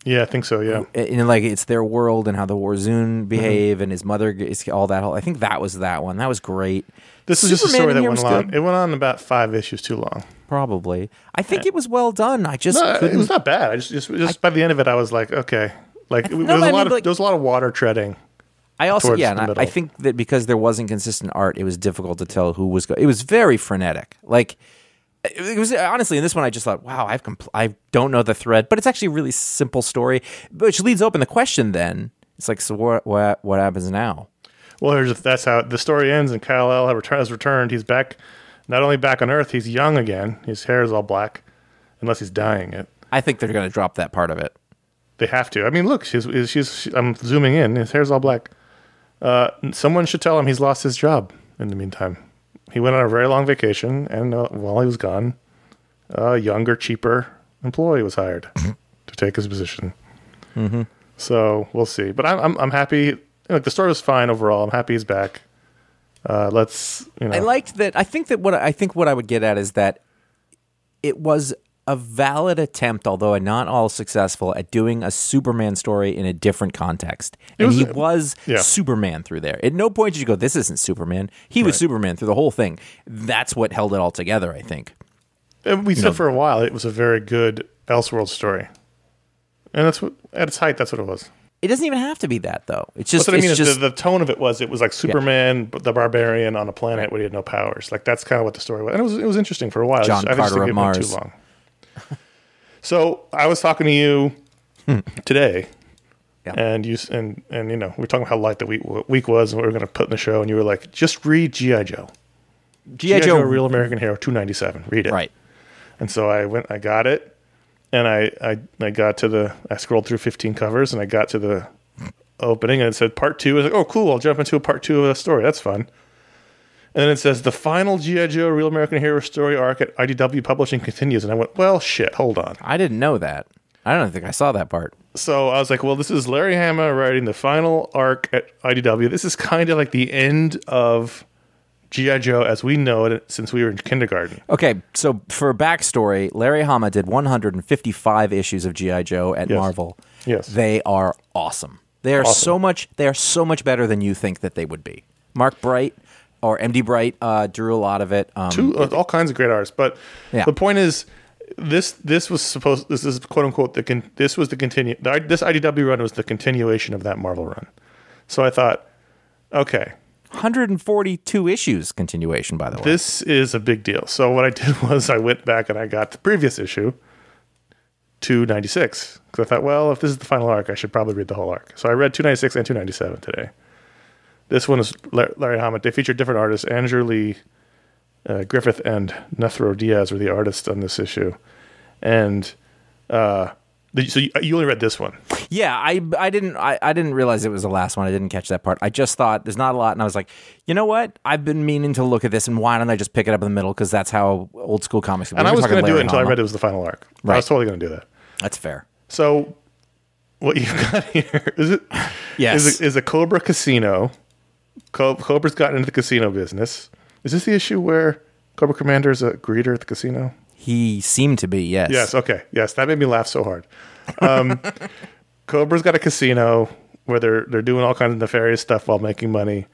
Yeah, I think so. Yeah, and like it's their world and how the Warzone behave, mm-hmm. and his mother is all that. Whole, I think that was that one. That was great. This is just a story that went on. Good. It went on about five issues too long. Probably. I think yeah. it was well done. I just no, couldn't. It was not bad. I just just, just I, by the end of it, I was like, okay, like I, no, there was a lot mean, of like, there was a lot of water treading. I also yeah, and I, I think that because there wasn't consistent art, it was difficult to tell who was. Go- it was very frenetic. Like. It was honestly in this one. I just thought, wow, I've compl- I don't know the thread, but it's actually a really simple story, which leads open the question. Then it's like, so what? What, what happens now? Well, here's, that's how the story ends. And Kal-El has returned. He's back, not only back on Earth. He's young again. His hair is all black, unless he's dyeing it. I think they're going to drop that part of it. They have to. I mean, look, she's, she's. She, I'm zooming in. His hair's all black. Uh, someone should tell him he's lost his job. In the meantime. He went on a very long vacation, and uh, while he was gone, a younger, cheaper employee was hired to take his position. Mm-hmm. So we'll see. But I'm I'm, I'm happy. Like the story was fine overall. I'm happy he's back. Uh, let's. You know. I liked that. I think that what I think what I would get at is that it was a valid attempt, although not all successful, at doing a Superman story in a different context. And was, he was yeah. Superman through there. At no point did you go, this isn't Superman. He was right. Superman through the whole thing. That's what held it all together, I think. And we you said know, for a while it was a very good Elseworld story. And that's what, at its height, that's what it was. It doesn't even have to be that, though. It's just, what I mean it's is just the, the tone of it was, it was like Superman, yeah. the barbarian on a planet where he had no powers. Like that's kind of what the story was. And it was, it was interesting for a while. John I just, Carter I of Mars. Too long. So I was talking to you today, yeah. and you and and you know we were talking about how light the week week was, and what we were going to put in the show, and you were like, just read G I. Joe, G I. Joe, Real American Hero two ninety-seven. Read it, right? And so I went, I got it, and I I I got to the I scrolled through fifteen covers, and I got to the opening, and it said part two. I was like, oh, cool! I'll jump into a part two of the story. That's fun. And then it says, the final G I. Joe Real American Hero story arc at I D W Publishing continues. And I went, well, shit, hold on. I didn't know that. I don't think I saw that part. So I was like, well, this is Larry Hama writing the final arc at I D W. This is kind of like the end of G I. Joe as we know it since we were in kindergarten. Okay, so for backstory, Larry Hama did one hundred fifty-five issues of G I. Joe at yes. Marvel. Yes. They are awesome. They are awesome. so much, they are so much better than you think that they would be. Mark Bright, or M D Bright, uh, drew a lot of it. Um, Two, uh, all kinds of great artists. But yeah. the point is, this this was supposed. This is quote unquote the con, this was the continue. The, this I D W run was the continuation of that Marvel run. So I thought, okay, one hundred forty-two issues continuation. By the way, this is a big deal. So what I did was I went back and I got the previous issue, two ninety-six, because I thought, well, if this is the final arc, I should probably read the whole arc. So I read two ninety-six and two ninety-seven today. This one is Larry Hama. They featured different artists. Andrew Lee uh, Griffith and Nethro Diaz were the artists on this issue. And uh, the, so you, you only read this one. Yeah, I, I didn't I, I didn't realize it was the last one. I didn't catch that part. I just thought there's not a lot. And I was like, you know what? I've been meaning to look at this, and why don't I just pick it up in the middle? Because that's how old school comics are. And we I was going to do it Larry until Hama. I read it was the final arc. Right. I was totally going to do that. That's fair. So what you've got here is it yes. is a, is a Cobra casino. Cobra's gotten into the casino business. Is this the issue where Cobra Commander is a greeter at the casino? He seemed to be, yes. Yes, okay. Yes, that made me laugh so hard. Um, Cobra's got a casino where they're they're doing all kinds of nefarious stuff while making money.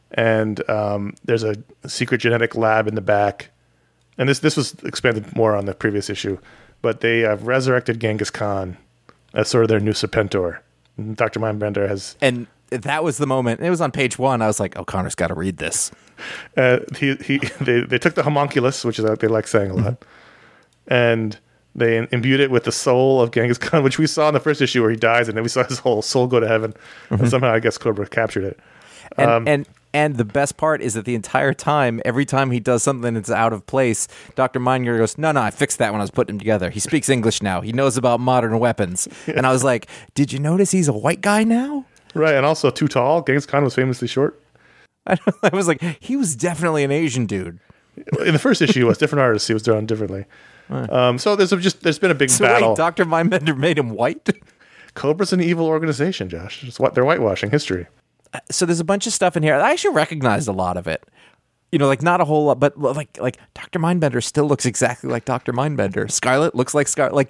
And um, there's a secret genetic lab in the back. And this, this was expanded more on the previous issue. But they have resurrected Genghis Khan as sort of their new Serpentor. Doctor Mindbender has... And... that was the moment. It was on page one. I was like, O'Connor's got to read this. Uh, he he they, they took the homunculus, which is what they like saying a lot, mm-hmm. and they imbued it with the soul of Genghis Khan, which we saw in the first issue where he dies, and then we saw his whole soul go to heaven. Mm-hmm. And somehow I guess Cobra captured it. And, um, and and the best part is that the entire time, every time he does something that's out of place, Doctor Mindger goes, no, no, I fixed that when I was putting him together. He speaks English now. He knows about modern weapons. Yeah. And I was like, did you notice he's a white guy now? Right, and also too tall. Genghis Khan was famously short. I, I was like, he was definitely an Asian dude. In the first issue, he was different artists. He was drawn differently. Right. Um, so there's a, just there's been a big so battle. Wait, Doctor Mindbender made him white? Cobra's an evil organization, Josh. It's what they're whitewashing history. So there's a bunch of stuff in here. I actually recognized a lot of it. You know, like not a whole lot, but like like Doctor Mindbender still looks exactly like Doctor Mindbender. Scarlet looks like Scarlet. Like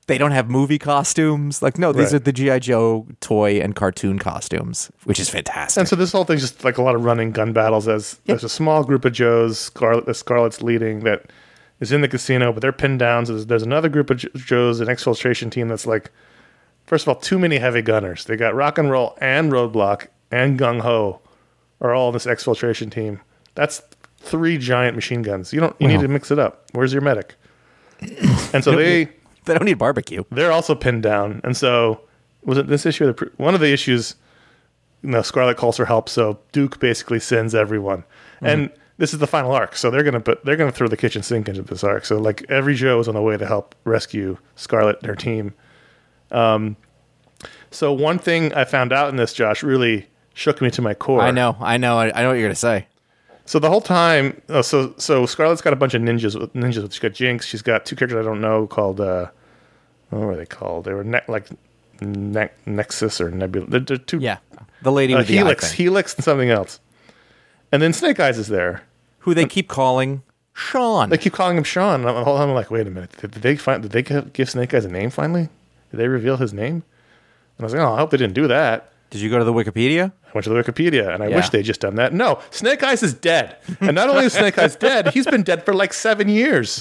They don't have movie costumes. Like, no, these Right. are the G I. Joe toy and cartoon costumes, which is fantastic. And so this whole thing's just like a lot of running gun battles as there's a small group of Joes, Scarlet, the Scarlet's leading, that is in the casino, but they're pinned down. So there's, there's another group of Jo- Joes, an exfiltration team that's like, first of all, too many heavy gunners. They got Rock and Roll and Roadblock and Gung Ho are all in this exfiltration team. That's three giant machine guns. You don't. You Well. need to mix it up. Where's your medic? And so they They don't need barbecue. they're also pinned down. And so was it this issue? Or the pre- one of the issues. You know, Scarlet calls for help, so Duke basically sends everyone. Mm-hmm. And this is the final arc, so they're gonna put they're gonna throw the kitchen sink into this arc. So like every Joe is on the way to help rescue Scarlet and her team. Um, so one thing I found out in this, Josh, really shook me to my core. I know, I know, I, I know what you're gonna say. So the whole time, oh, so so Scarlet's got a bunch of ninjas. Ninjas. She's got Jinx. She's got two characters I don't know called. Uh, what were they called? They were ne- like ne- Nexus or Nebula. They're, they're two. Yeah, the lady uh, with the Helix, eye thing, Helix, and something else. And then Snake Eyes is there. who they keep calling Sean. They keep calling him Sean. And I'm, the whole time I'm like, wait a minute. Did, did they find? Did they give Snake Eyes a name finally? Did they reveal his name? And I was like, oh, I hope they didn't do that. Did you go to the Wikipedia? I went to the Wikipedia, and I Yeah. wish they'd just done that. No, Snake Eyes is dead. And not only is Snake Eyes dead, he's been dead for like seven years.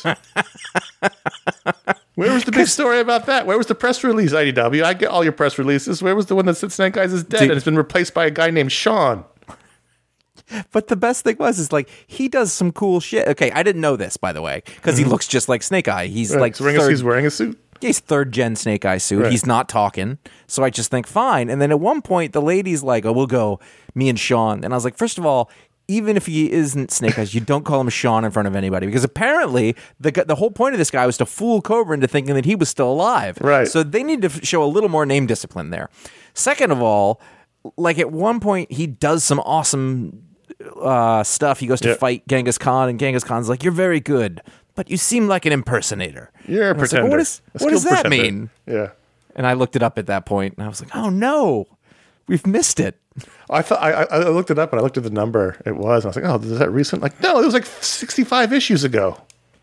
Where was the big story about that? Where was the press release, I D W? I get all your press releases. Where was the one that said Snake Eyes is dead Did- and it's been replaced by a guy named Sean? But the best thing was, is like he does some cool shit. Okay, I didn't know this, by the way, because he looks just like Snake Eye. He's Right, like he's, wearing a, third, he's wearing a suit. he's third gen Snake Eye suit. Right. He's not talking, so I just think fine. And then at one point, the lady's like, "Oh, we'll go, me and Sean." And I was like, first of all, even if he isn't Snake Eyes, you don't call him Sean in front of anybody, because apparently the gu- the whole point of this guy was to fool Cobra into thinking that he was still alive. Right. So they need to f- show a little more name discipline there. Second of all, like at one point, he does some awesome uh, stuff. He goes to Yeah. fight Genghis Khan, and Genghis Khan's like, "You're very good, but you seem like an impersonator." You're a And I was like, pretender. what is, A what does skilled that pretender. mean? Yeah. And I looked it up at that point, and I was like, "Oh no, we've missed it." I thought I, I I looked it up and I looked at the number it was. And I was like, oh, is that recent? Like, no, it was like sixty-five issues ago.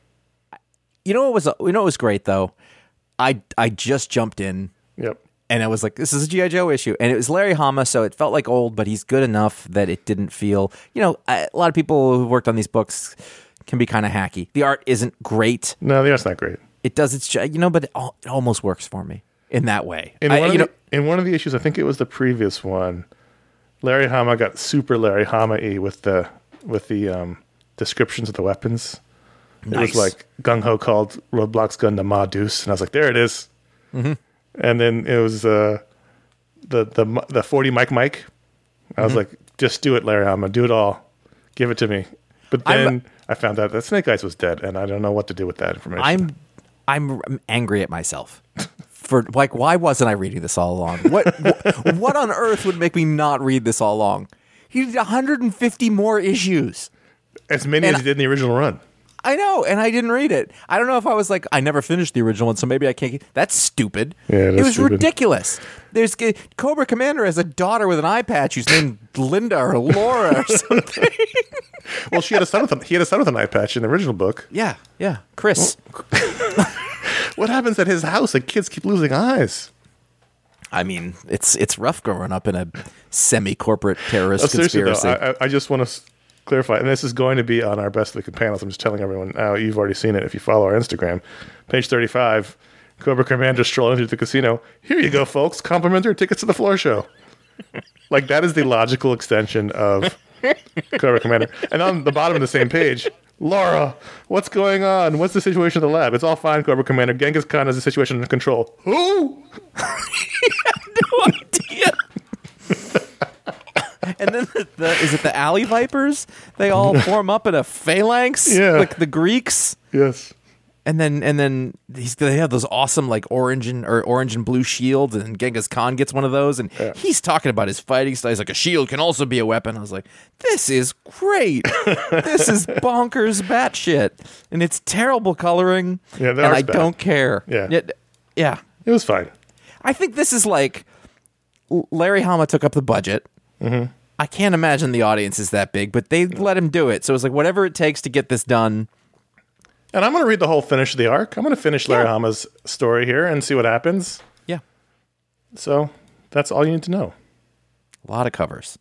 You know what was you know what was great though? I I just jumped in, Yep. and I was like, "This is a G I. Joe issue," and it was Larry Hama, so it felt like old, but he's good enough that it didn't feel. You know, a lot of people who worked on these books can be kind of hacky. The art isn't great. No, that's not great. It does its job, you know, but it, al- it almost works for me in that way. In I- one, you of know, the, in one of the issues, I think it was the previous one, Larry Hama got super Larry Hama-y with the with the um, descriptions of the weapons. It Nice. was like Gung Ho called Roadblock's gun the Ma Deuce, and I was like, there it is. Mm-hmm. And then it was uh, the the the forty Mike Mike. I was Mm-hmm. like, just do it, Larry Hama, do it all, give it to me. But then I'm- I found out that Snake Eyes was dead, and I don't know what to do with that information. I'm I'm I'm angry at myself for like, why wasn't I reading this all along? What what, what on earth would make me not read this all along? He did one hundred fifty more issues. as many and as he did in the original run. I know, and I didn't read it. I don't know if I was like, I never finished the original one, so maybe I can't. Get, that's stupid. Yeah, it that's was stupid. ridiculous. There's Cobra Commander has a daughter with an eye patch who's named Linda or Laura or something. Well, she had a son with a, he had a son with an eye patch in the original book. yeah, yeah, Chris. What happens at his house? Like kids keep losing eyes. I mean, it's it's rough growing up in a semi-corporate terrorist Oh, seriously conspiracy. though, I, I just want to clarify, and this is going to be on our Best Looking panels. I'm just telling everyone now. You've already seen it if you follow our Instagram, page thirty-five. Cobra Commander strolling through the casino. Here you go, folks. Complimentary tickets to the floor show. Like that is the logical extension of Cobra Commander. And on the bottom of the same page, Laura, what's going on? What's the situation in the lab? It's all fine, Cobra Commander. Genghis Khan has the situation under control. Who? no idea. And then the, the is it the alley vipers? They all form up in a phalanx, Yeah. like the Greeks. Yes. And then and then he's, they have those awesome like orange and or orange and blue shields, and Genghis Khan gets one of those, and Yeah. he's talking about his fighting style. He's like, a shield can also be a weapon. I was like, this is great. This is bonkers batshit, and it's terrible coloring. Yeah, the and art's I bad. don't care. Yeah. yeah, yeah. It was fine. I think this is like L- Larry Hama took up the budget. Mm-hmm. I can't imagine the audience is that big, but they let him do it. So it's like whatever it takes to get this done. And I'm going to read the whole finish of the arc. I'm going to finish Larry Yeah. Hama's story here and see what happens. Yeah. So that's all you need to know. A lot of covers.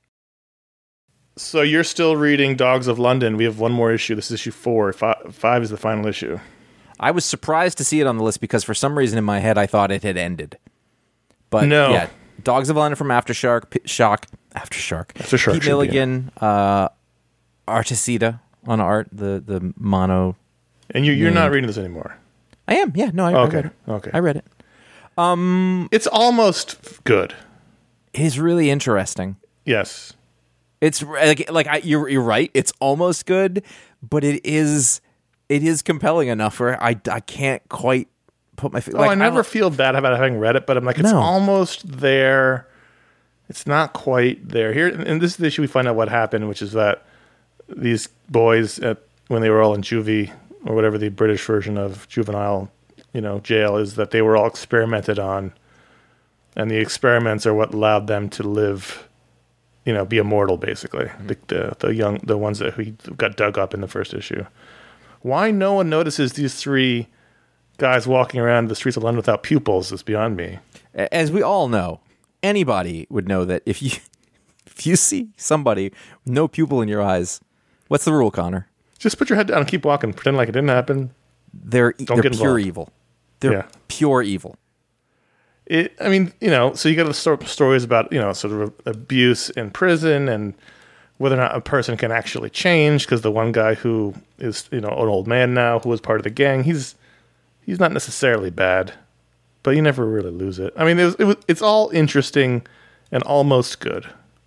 So you're still reading Dogs of London. We have one more issue. This is issue four. Five, five is the final issue. I was surprised to see it on the list because for some reason in my head I thought it had ended. But No. yeah, Dogs of London from Aftershock, P- Shock, Aftershock. Aftershock Pete should be Milligan, uh, Articida on art, the the mono. And you, you're Mm. not reading this anymore. I am, yeah, no, I, I Okay. read it. Okay. I read it. It's almost good. It is really interesting. Yes. It's like like I, you're you're right. It's almost good, but it is it is compelling enough where I, I can't quite put my. Oh, Like, I never don't- feel bad about having read it, but I'm like, it's No. almost there. It's not quite there. Here, and this is the issue we find out what happened, which is that these boys, at, when they were all in juvie, or whatever the British version of juvenile, you know, jail is, that they were all experimented on, and the experiments are what allowed them to live, you know, be immortal, basically. Mm-hmm. The, the the young, the ones that who got dug up in the first issue. Why no one notices these three guys walking around the streets of London without pupils is beyond me. As we all know, anybody would know that if you if you see somebody with no pupil in your eyes, what's the rule, Connor? Just put your head down and keep walking. Pretend like it didn't happen. They're Don't they're get pure involved. evil. They're Yeah. pure evil. It, I mean, you know, so you got the sto- stories about, you know, sort of abuse in prison and whether or not a person can actually change, because the one guy who is, you know, an old man now who was part of the gang, he's he's not necessarily bad, but you never really lose it. I mean, it was, it was, it's all interesting and almost good.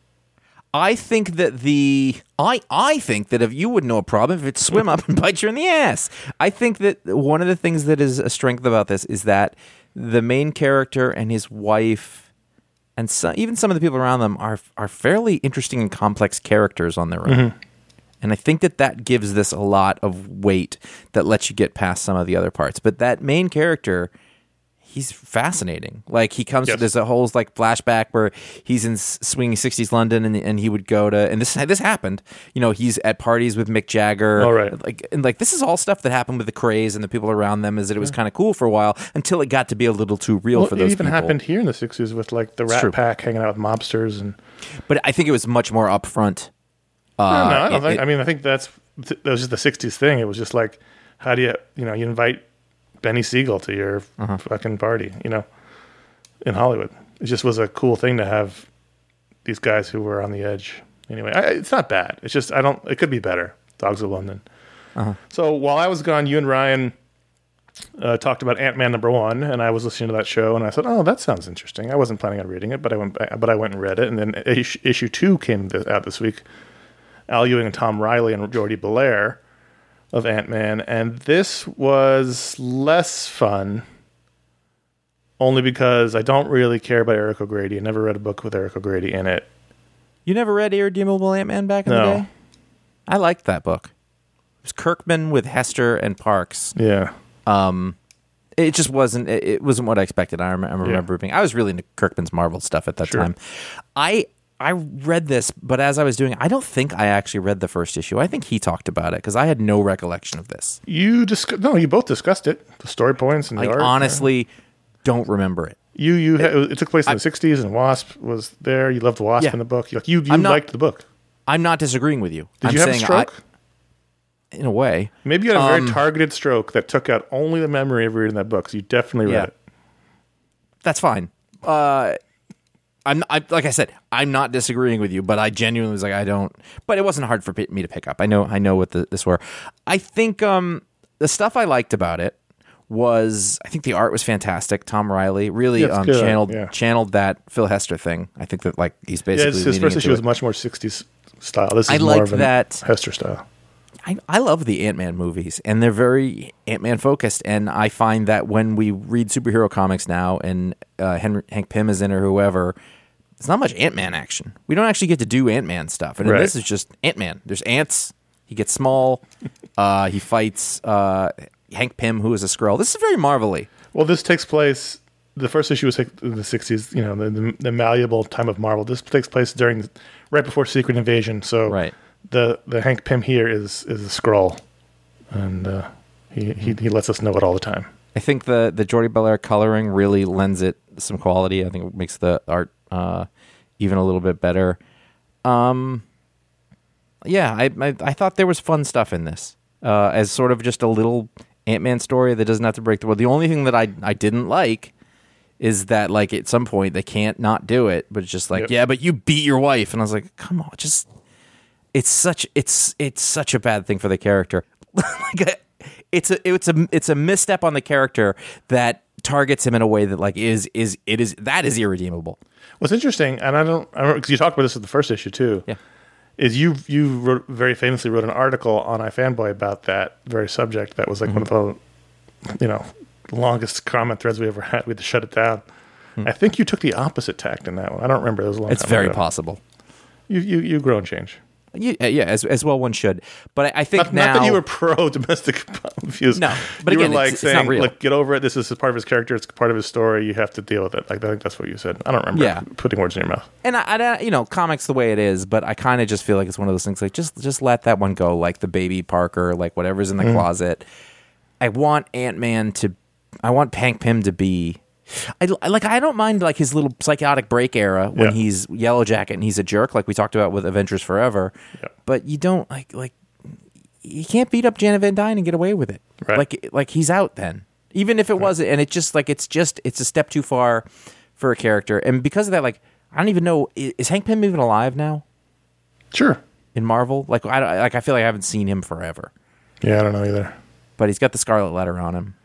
I think that the I I think that if you wouldn't know a problem if it swim up and bite you in the ass. I think that one of the things that is a strength about this is that the main character and his wife and so, even some of the people around them are are fairly interesting and complex characters on their own. Mm-hmm. And I think that that gives this a lot of weight that lets you get past some of the other parts. But that main character, he's fascinating. Like he comes, Yes. there's a whole like flashback where he's in s- swinging sixties London, and and he would go to, and this this happened. You know, he's at parties with Mick Jagger. All right. Like and like this is all stuff that happened with the Craze and the people around them. Is that it was kind of cool for a while until it got to be a little too real Well, for it those even people. happened here in the sixties with like the Rat true. Pack hanging out with mobsters and. But I think it was much more upfront. No, Uh, no, I don't it- think. it- I mean, I think that's that was just the sixties thing. It was just like, how do you, you know, you invite Benny Siegel to your Uh-huh. fucking party, you know, in Hollywood. It just was a cool thing to have these guys who were on the edge. Anyway, I, it's not bad. It's just I don't. It could be better. Dogs of London. Uh-huh. So while I was gone, you and Ryan uh, talked about Ant-Man number one, and I was listening to that show, and I said, "Oh, that sounds interesting." I wasn't planning on reading it, but I went, but I went and read it, and then issue, issue two came th- out this week. Al Ewing and Tom Riley and Jordy Belair of Ant-Man, and this was less fun, only because I don't really care about Eric O'Grady. I never read a book with Eric O'Grady in it. You never read Irredeemable Ant-Man back in No. the day? I liked that book. It was Kirkman with Hester and Parks. Yeah. Um, it just wasn't. It, it wasn't what I expected. I remember, I remember Yeah. being. I was really into Kirkman's Marvel stuff at that Sure. time. I I read this, but as I was doing, I don't think I actually read the first issue. I think he talked about it because I had no recollection of this. You discuss no, you both discussed it. The story points and the I art. honestly don't remember it. You you ha- it took place in the sixties, and Wasp was there. You loved Wasp Yeah. in the book. You like you, you I'm not- liked the book. I'm not disagreeing with you. Did I'm you have a saying stroke? I, in a way, Maybe you had a very Um, targeted stroke that took out only the memory of reading that book. So you definitely read Yeah. it. that's fine. Uh, I'm I, like I said, I'm not disagreeing with you, but I genuinely was like, I don't. But it wasn't hard for me to pick up. I know, I know what the, this were. I think um, the stuff I liked about it was, I think the art was fantastic. Tom Riley really Yeah, it's um, good, channeled yeah. channeled that Phil Hester thing. I think that like he's Yeah, basically his, his leaning first into issue was it. much more sixties style. This is I more liked of an that- Hester style. I, I love the Ant-Man movies, and they're very Ant-Man focused. And I find that when we read superhero comics now, and uh, Henry, Hank Pym is in or whoever, it's not much Ant-Man action. We don't actually get to do Ant-Man stuff, and Right. this is just Ant-Man. There's ants. He gets small. uh, he fights uh, Hank Pym, who is a Skrull. This is very Marvel-y. Well, this takes place. The first issue was like in the sixties. You know, the, the, the malleable time of Marvel. This takes place during the, right before Secret Invasion. So Right. the the Hank Pym here is is a Skrull, and uh, He, he he lets us know it all the time. I think the the Jordi Belair coloring really lends it some quality. I think it makes the art uh, even a little bit better. Um, yeah, I, I I thought there was fun stuff in this uh, as sort of just a little Ant-Man story that doesn't have to break the world. The only thing that I I didn't like is that like at some point they can't not do it, but it's just like, yep. yeah, but you beat your wife, and I was like, come on, just it's such it's it's such a bad thing for the character. like it's a it's a it's a misstep on the character that targets him in a way that like is is it is that is irredeemable. What's interesting, and I don't because you talked about this in the first issue too. Yeah, is you you wrote, very famously wrote an article on iFanboy about that very subject. That was like mm-hmm. one of the you know longest comment threads we ever had. We had to shut it down. Mm-hmm. I think you took the opposite tact in that one. I don't remember. It was a long It's time very ago. possible. You you you grow and change. Yeah, yeah, as as well one should. But I, I think not, now not that you were pro domestic abuse. No, but you again, were like it's, saying, it's not real. "Look, get over it. This is part of his character. It's part of his story. You have to deal with it." Like I think that's what you said. I don't remember yeah. putting words in your mouth. And I, I, you know, comics the way it is, but I kind of just feel like it's one of those things. Like just just let that one go. Like the baby Parker, like whatever's in the mm. closet. I want Ant-Man to. I want Hank Pym to be. I like. I don't mind like his little psychotic break era when yeah. he's Yellow Jacket and he's a jerk, like we talked about with Avengers Forever. Yeah. But you don't like like you can't beat up Janet Van Dyne and get away with it. Right. Like like he's out then, even if it right. wasn't. And it just like it's just it's a step too far for a character. And because of that, like I don't even know is, is Hank Pym even alive now? Sure. In Marvel, like I like I feel like I haven't seen him forever. Yeah, I don't know either. But he's got the Scarlet Letter on him.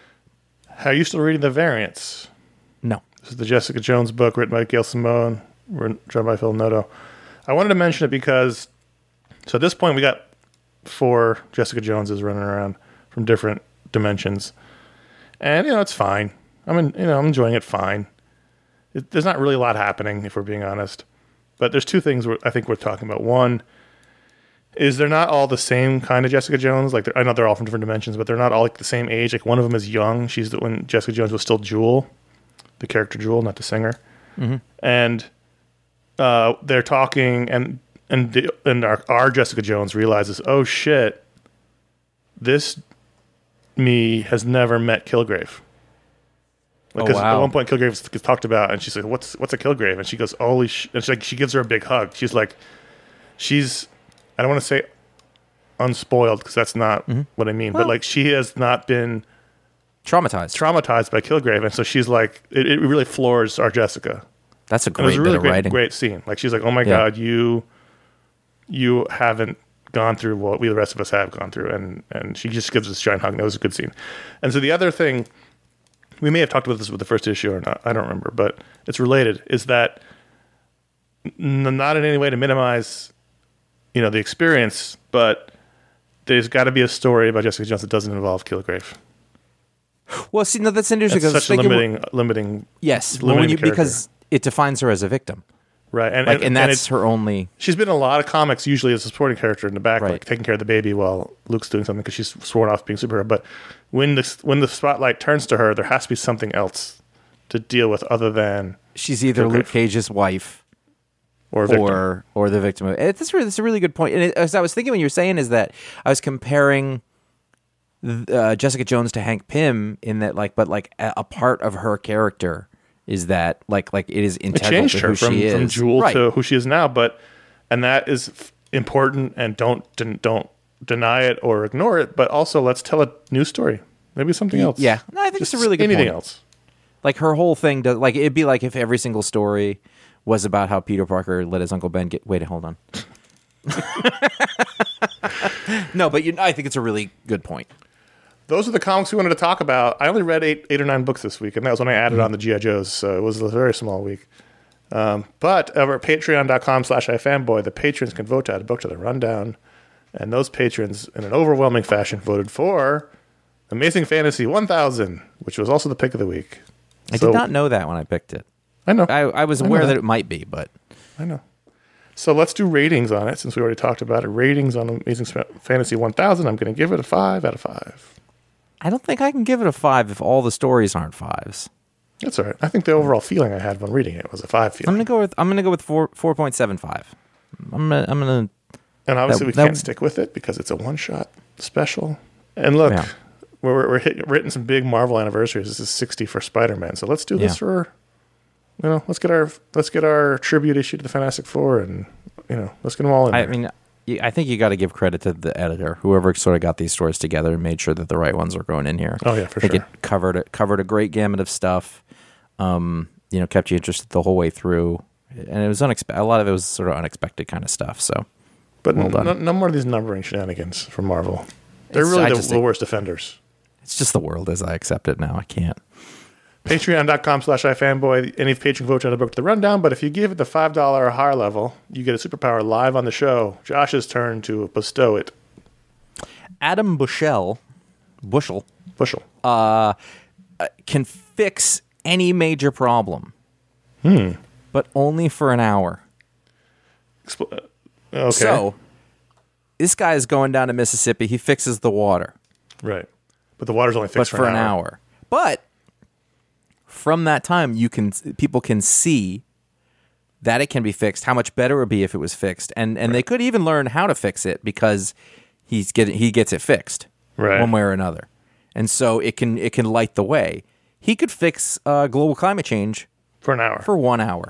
Are you still reading The Variants? No. This is the Jessica Jones book written by Gail Simone, drawn by Phil Noto. I wanted to mention it because, so at this point we got four Jessica Joneses running around from different dimensions. And, you know, it's fine. I mean, you know, I'm enjoying it fine. It, there's not really a lot happening, if we're being honest. But there's two things I think worth talking about. One is they're not all the same kind of Jessica Jones. Like I know they're all from different dimensions, but they're not all like the same age. Like one of them is young. She's the, when Jessica Jones was still Jewel, the character Jewel, not the singer. Mm-hmm. And uh, they're talking, and and the, and our, our Jessica Jones realizes, oh shit, this me has never met Kilgrave. Because oh, wow. at one point Kilgrave gets talked about, and she's like, "What's what's a Kilgrave?" And she goes, "Holy!" Sh-. And she like she gives her a big hug. She's like, she's. I don't want to say unspoiled because that's not mm-hmm. what I mean, well, but like she has not been traumatized traumatized by Kilgrave, and so she's like, it, it really floors our Jessica. That's a great it was a really bit of great, writing. Great scene. Like she's like, oh my yeah. god, you you haven't gone through what we the rest of us have gone through, and and she just gives us a giant hug. And that was a good scene. And so the other thing, we may have talked about this with the first issue or not, I don't remember, but it's related. Is that n- not in any way to minimize, you know, the experience, but there's got to be a story about Jessica Jones that doesn't involve Kilgrave. Well, see, no, that's interesting. It's such a limiting, limiting. Yes, limiting when you, because it defines her as a victim, right? And like, and, and that's and her only. She's been in a lot of comics, usually as a supporting character in the back, right. like taking care of the baby while Luke's doing something because she's sworn off being superhero. But when the when the spotlight turns to her, there has to be something else to deal with other than she's either Kilgrave. Luke Cage's wife. Or, victim. or or the victim. It, that's, really, that's a really good point. And it, as I was thinking when you were saying is that I was comparing uh, Jessica Jones to Hank Pym in that like, but like a, a part of her character is that like like it is integral it changed to her who from, she is. from Jewel right. to who she is now. But and that is f- important. And don't don't deny it or ignore it. But also let's tell a new story. Maybe something else. Yeah, no, I think Just it's a really good anything point. else. Like her whole thing does. Like it'd be like if every single story was about how Peter Parker let his Uncle Ben get... Wait, hold on. No, but you, I think it's a really good point. Those are the comics we wanted to talk about. I only read eight eight or nine books this week, and that was when I added mm-hmm. on the G I. Joes, so it was a very small week. Um, but over at patreon.com slash ifanboy, the patrons can vote to add a book to the rundown, and those patrons, in an overwhelming fashion, voted for Amazing Fantasy one thousand, which was also the pick of the week. I so, did not know that when I picked it. I know. I, I was aware I that. that it might be, but... I know. So let's do ratings on it, since we already talked about it. Ratings on Amazing Fantasy one thousand, I'm going to give it a five out of five. I don't think I can give it a five if all the stories aren't fives. That's all right. I think the overall feeling I had when reading it was a five feeling. I'm going to go with I'm going to go with four four point seven five. I'm gonna, I'm going to... And obviously that, we can't that, stick with it because it's a one-shot special. And look, yeah. we're we're, hit, we're hitting some big Marvel anniversaries. This is sixty for Spider-Man, so let's do this Yeah. for, you know, let's get our let's get our tribute issue to the Fantastic Four, and you know, let's get them all in. I there. mean, y- I think you got to give credit to the editor, whoever sort of got these stories together and made sure that the right ones were going in here. Oh, yeah, for I think sure. it covered it covered a great gamut of stuff. Um, you know, kept you interested the whole way through, and it was unexpected. A lot of it was sort of unexpected kind of stuff. So, But well n- done. no, no more of these numbering shenanigans from Marvel. They're It's- really I the, just the think- worst offenders. it's just the world as I accept it now. I can't. Patreon.com slash iFanboy. Any patron votes on the book to the rundown, but if you give it the five dollars or higher level, you get a superpower live on the show. Josh's turn to bestow it. Adam Bushell, Bushel, Bushel. uh, can fix any major problem, hmm. but only for an hour. Expl- uh, okay. So, this guy is going down to Mississippi. He fixes the water, right. But the water's only but fixed for, for an hour. But from that time, you can people can see that it can be fixed. How much better it would be if it was fixed, and and right. they could even learn how to fix it because he's getting he gets it fixed right. one way or another, and so it can it can light the way. He could fix uh, global climate change for an hour for one hour,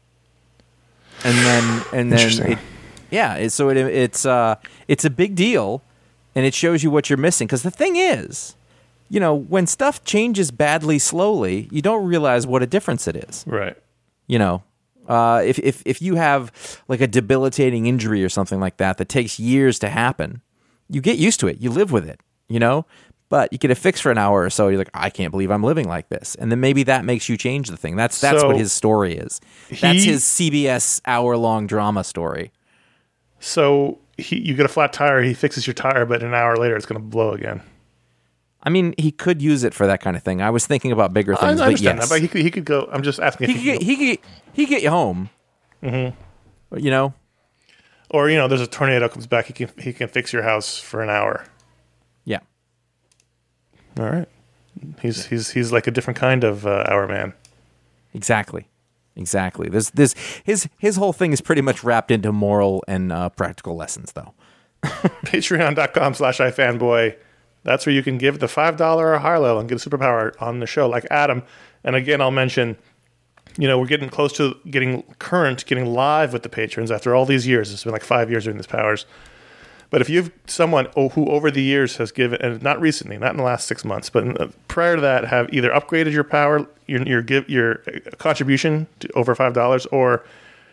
and then and then it, yeah. It, so it, it's uh it's a big deal, and it shows you what you're missing. Because the thing is, you know, when stuff changes badly slowly, you don't realize what a difference it is. Right. You know, uh, if if if you have like a debilitating injury or something like that that takes years to happen, you get used to it. You live with it. You know. But you get it fixed for an hour or so. You're like, I can't believe I'm living like this, and then maybe that makes you change the thing. That's that's so what his story is. That's he, his C B S hour long drama story. So he, you get a flat tire. He fixes your tire, but an hour later, it's going to blow again. I mean, he could use it for that kind of thing. I was thinking about bigger things. I, I understand but yes. that, but he could, he could go. I'm just asking. He if could he get, could he could get, he could get you home. Mm-hmm. You know, or you know, there's a tornado comes back. He can he can fix your house for an hour. Yeah. All right, he's he's he's like a different kind of uh, hour man. Exactly, exactly. This this his his whole thing is pretty much wrapped into moral and uh, practical lessons, though. Patreon.com slash iFanboy. That's where you can give the five dollars or higher level and get a superpower on the show, like Adam. And again, I'll mention, you know, we're getting close to getting current, getting live with the patrons after all these years. It's been like five years doing these powers. But if you've someone who over the years has given, and not recently, not in the last six months, but prior to that, have either upgraded your power, your your give your contribution to over five dollars, or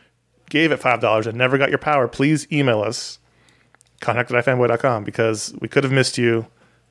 gave it five dollars and never got your power, please email us, contact at ifanboy dot com, because we could have missed you.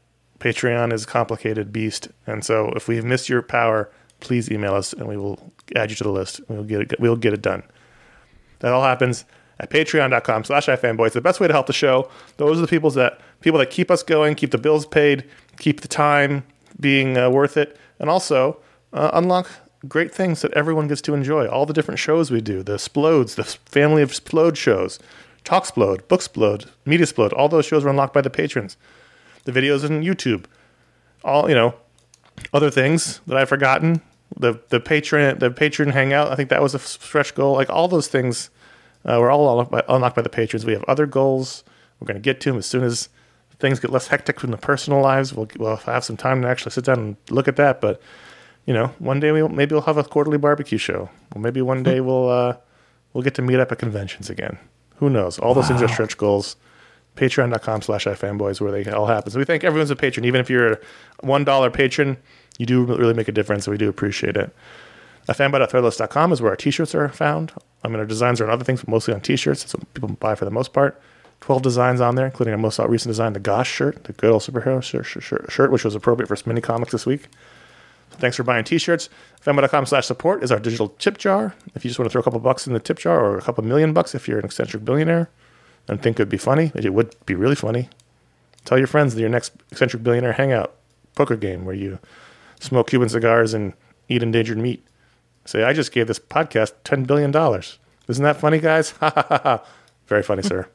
Patreon is a complicated beast, and so if we've missed your power, please email us, and we will add you to the list. We'll get it. We'll get it done. That all happens at patreon.com slash iFanboy. It's the best way to help the show. Those are the people that people that keep us going, keep the bills paid, keep the time being uh, worth it, and also uh, unlock great things that everyone gets to enjoy. All the different shows we do, the Splodes, the family of Splode shows, Talksplode, Booksplode, Mediasplode, all those shows are unlocked by the patrons. The videos on YouTube, all, you know, other things that I've forgotten, the the patron the patron hangout, I think that was a stretch goal. Like all those things, uh, we're all unlocked by, unlocked by the patrons. We have other goals. We're going to get to them as soon as things get less hectic from the personal lives. We'll, we'll have some time to actually sit down and look at that. But you know, one day we maybe we'll have a quarterly barbecue show. Or maybe one day we'll uh, we'll get to meet up at conventions again. Who knows? All those wow. things are stretch goals. Patreon.com slash iFanboys where they all happen. So we thank everyone's a patron. Even if you're a one dollar patron, you do really make a difference, and we do appreciate it. ifanboy dot threadless dot com is where our t-shirts are found. I mean, our designs are on other things, mostly on t-shirts. That's what people buy for the most part. twelve designs on there, including our most recent design, the Gosh shirt, the good old superhero shirt, shirt, shirt which was appropriate for mini comics this week. So thanks for buying t-shirts. ifanboy.com slash support is our digital tip jar. If you just want to throw a couple bucks in the tip jar, or a couple million bucks if you're an eccentric billionaire and think it would be funny, it would be really funny. Tell your friends that your next eccentric billionaire hangout poker game where you smoke Cuban cigars and eat endangered meat. Say, I just gave this podcast ten billion dollars. Isn't that funny, guys? Ha ha ha ha. Very funny, sir.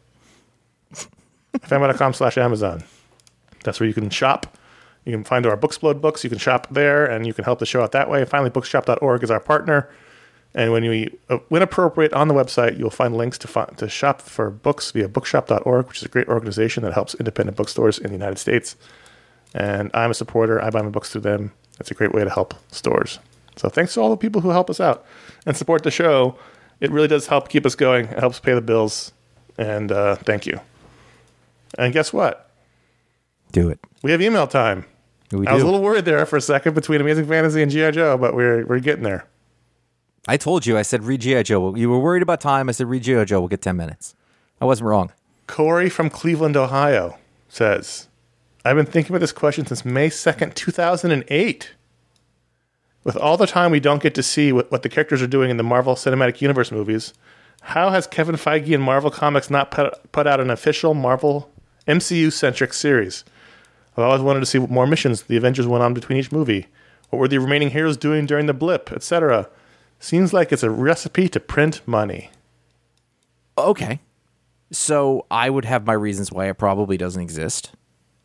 ifanboy.com slash Amazon. That's where you can shop. You can find our Booksplode books. You can shop there, and you can help the show out that way. And finally, bookshop dot org is our partner. And when you, uh, when appropriate, on the website, you'll find links to find, to shop for books via bookshop dot org, which is a great organization that helps independent bookstores in the United States. And I'm a supporter. I buy my books through them. It's a great way to help stores. So thanks to all the people who help us out and support the show. It really does help keep us going. It helps pay the bills. And uh, thank you. And guess what? Do it. We have email time. We I do. was a little worried there for a second between Amazing Fantasy and G I. Joe, but we're we're getting there. I told you. I said read G I. Joe. You were worried about time. I said read G I. Joe. We'll get ten minutes. I wasn't wrong. Corey from Cleveland, Ohio says, I've been thinking about this question since May second, two thousand eight. With all the time we don't get to see what, what the characters are doing in the Marvel Cinematic Universe movies, how has Kevin Feige and Marvel Comics not put, put out an official Marvel M C U-centric series? I've always wanted to see what more missions the Avengers went on between each movie. What were the remaining heroes doing during the blip, et cetera. Seems like it's a recipe to print money. Okay. So I would have my reasons why it probably doesn't exist.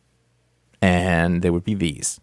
And they would be these.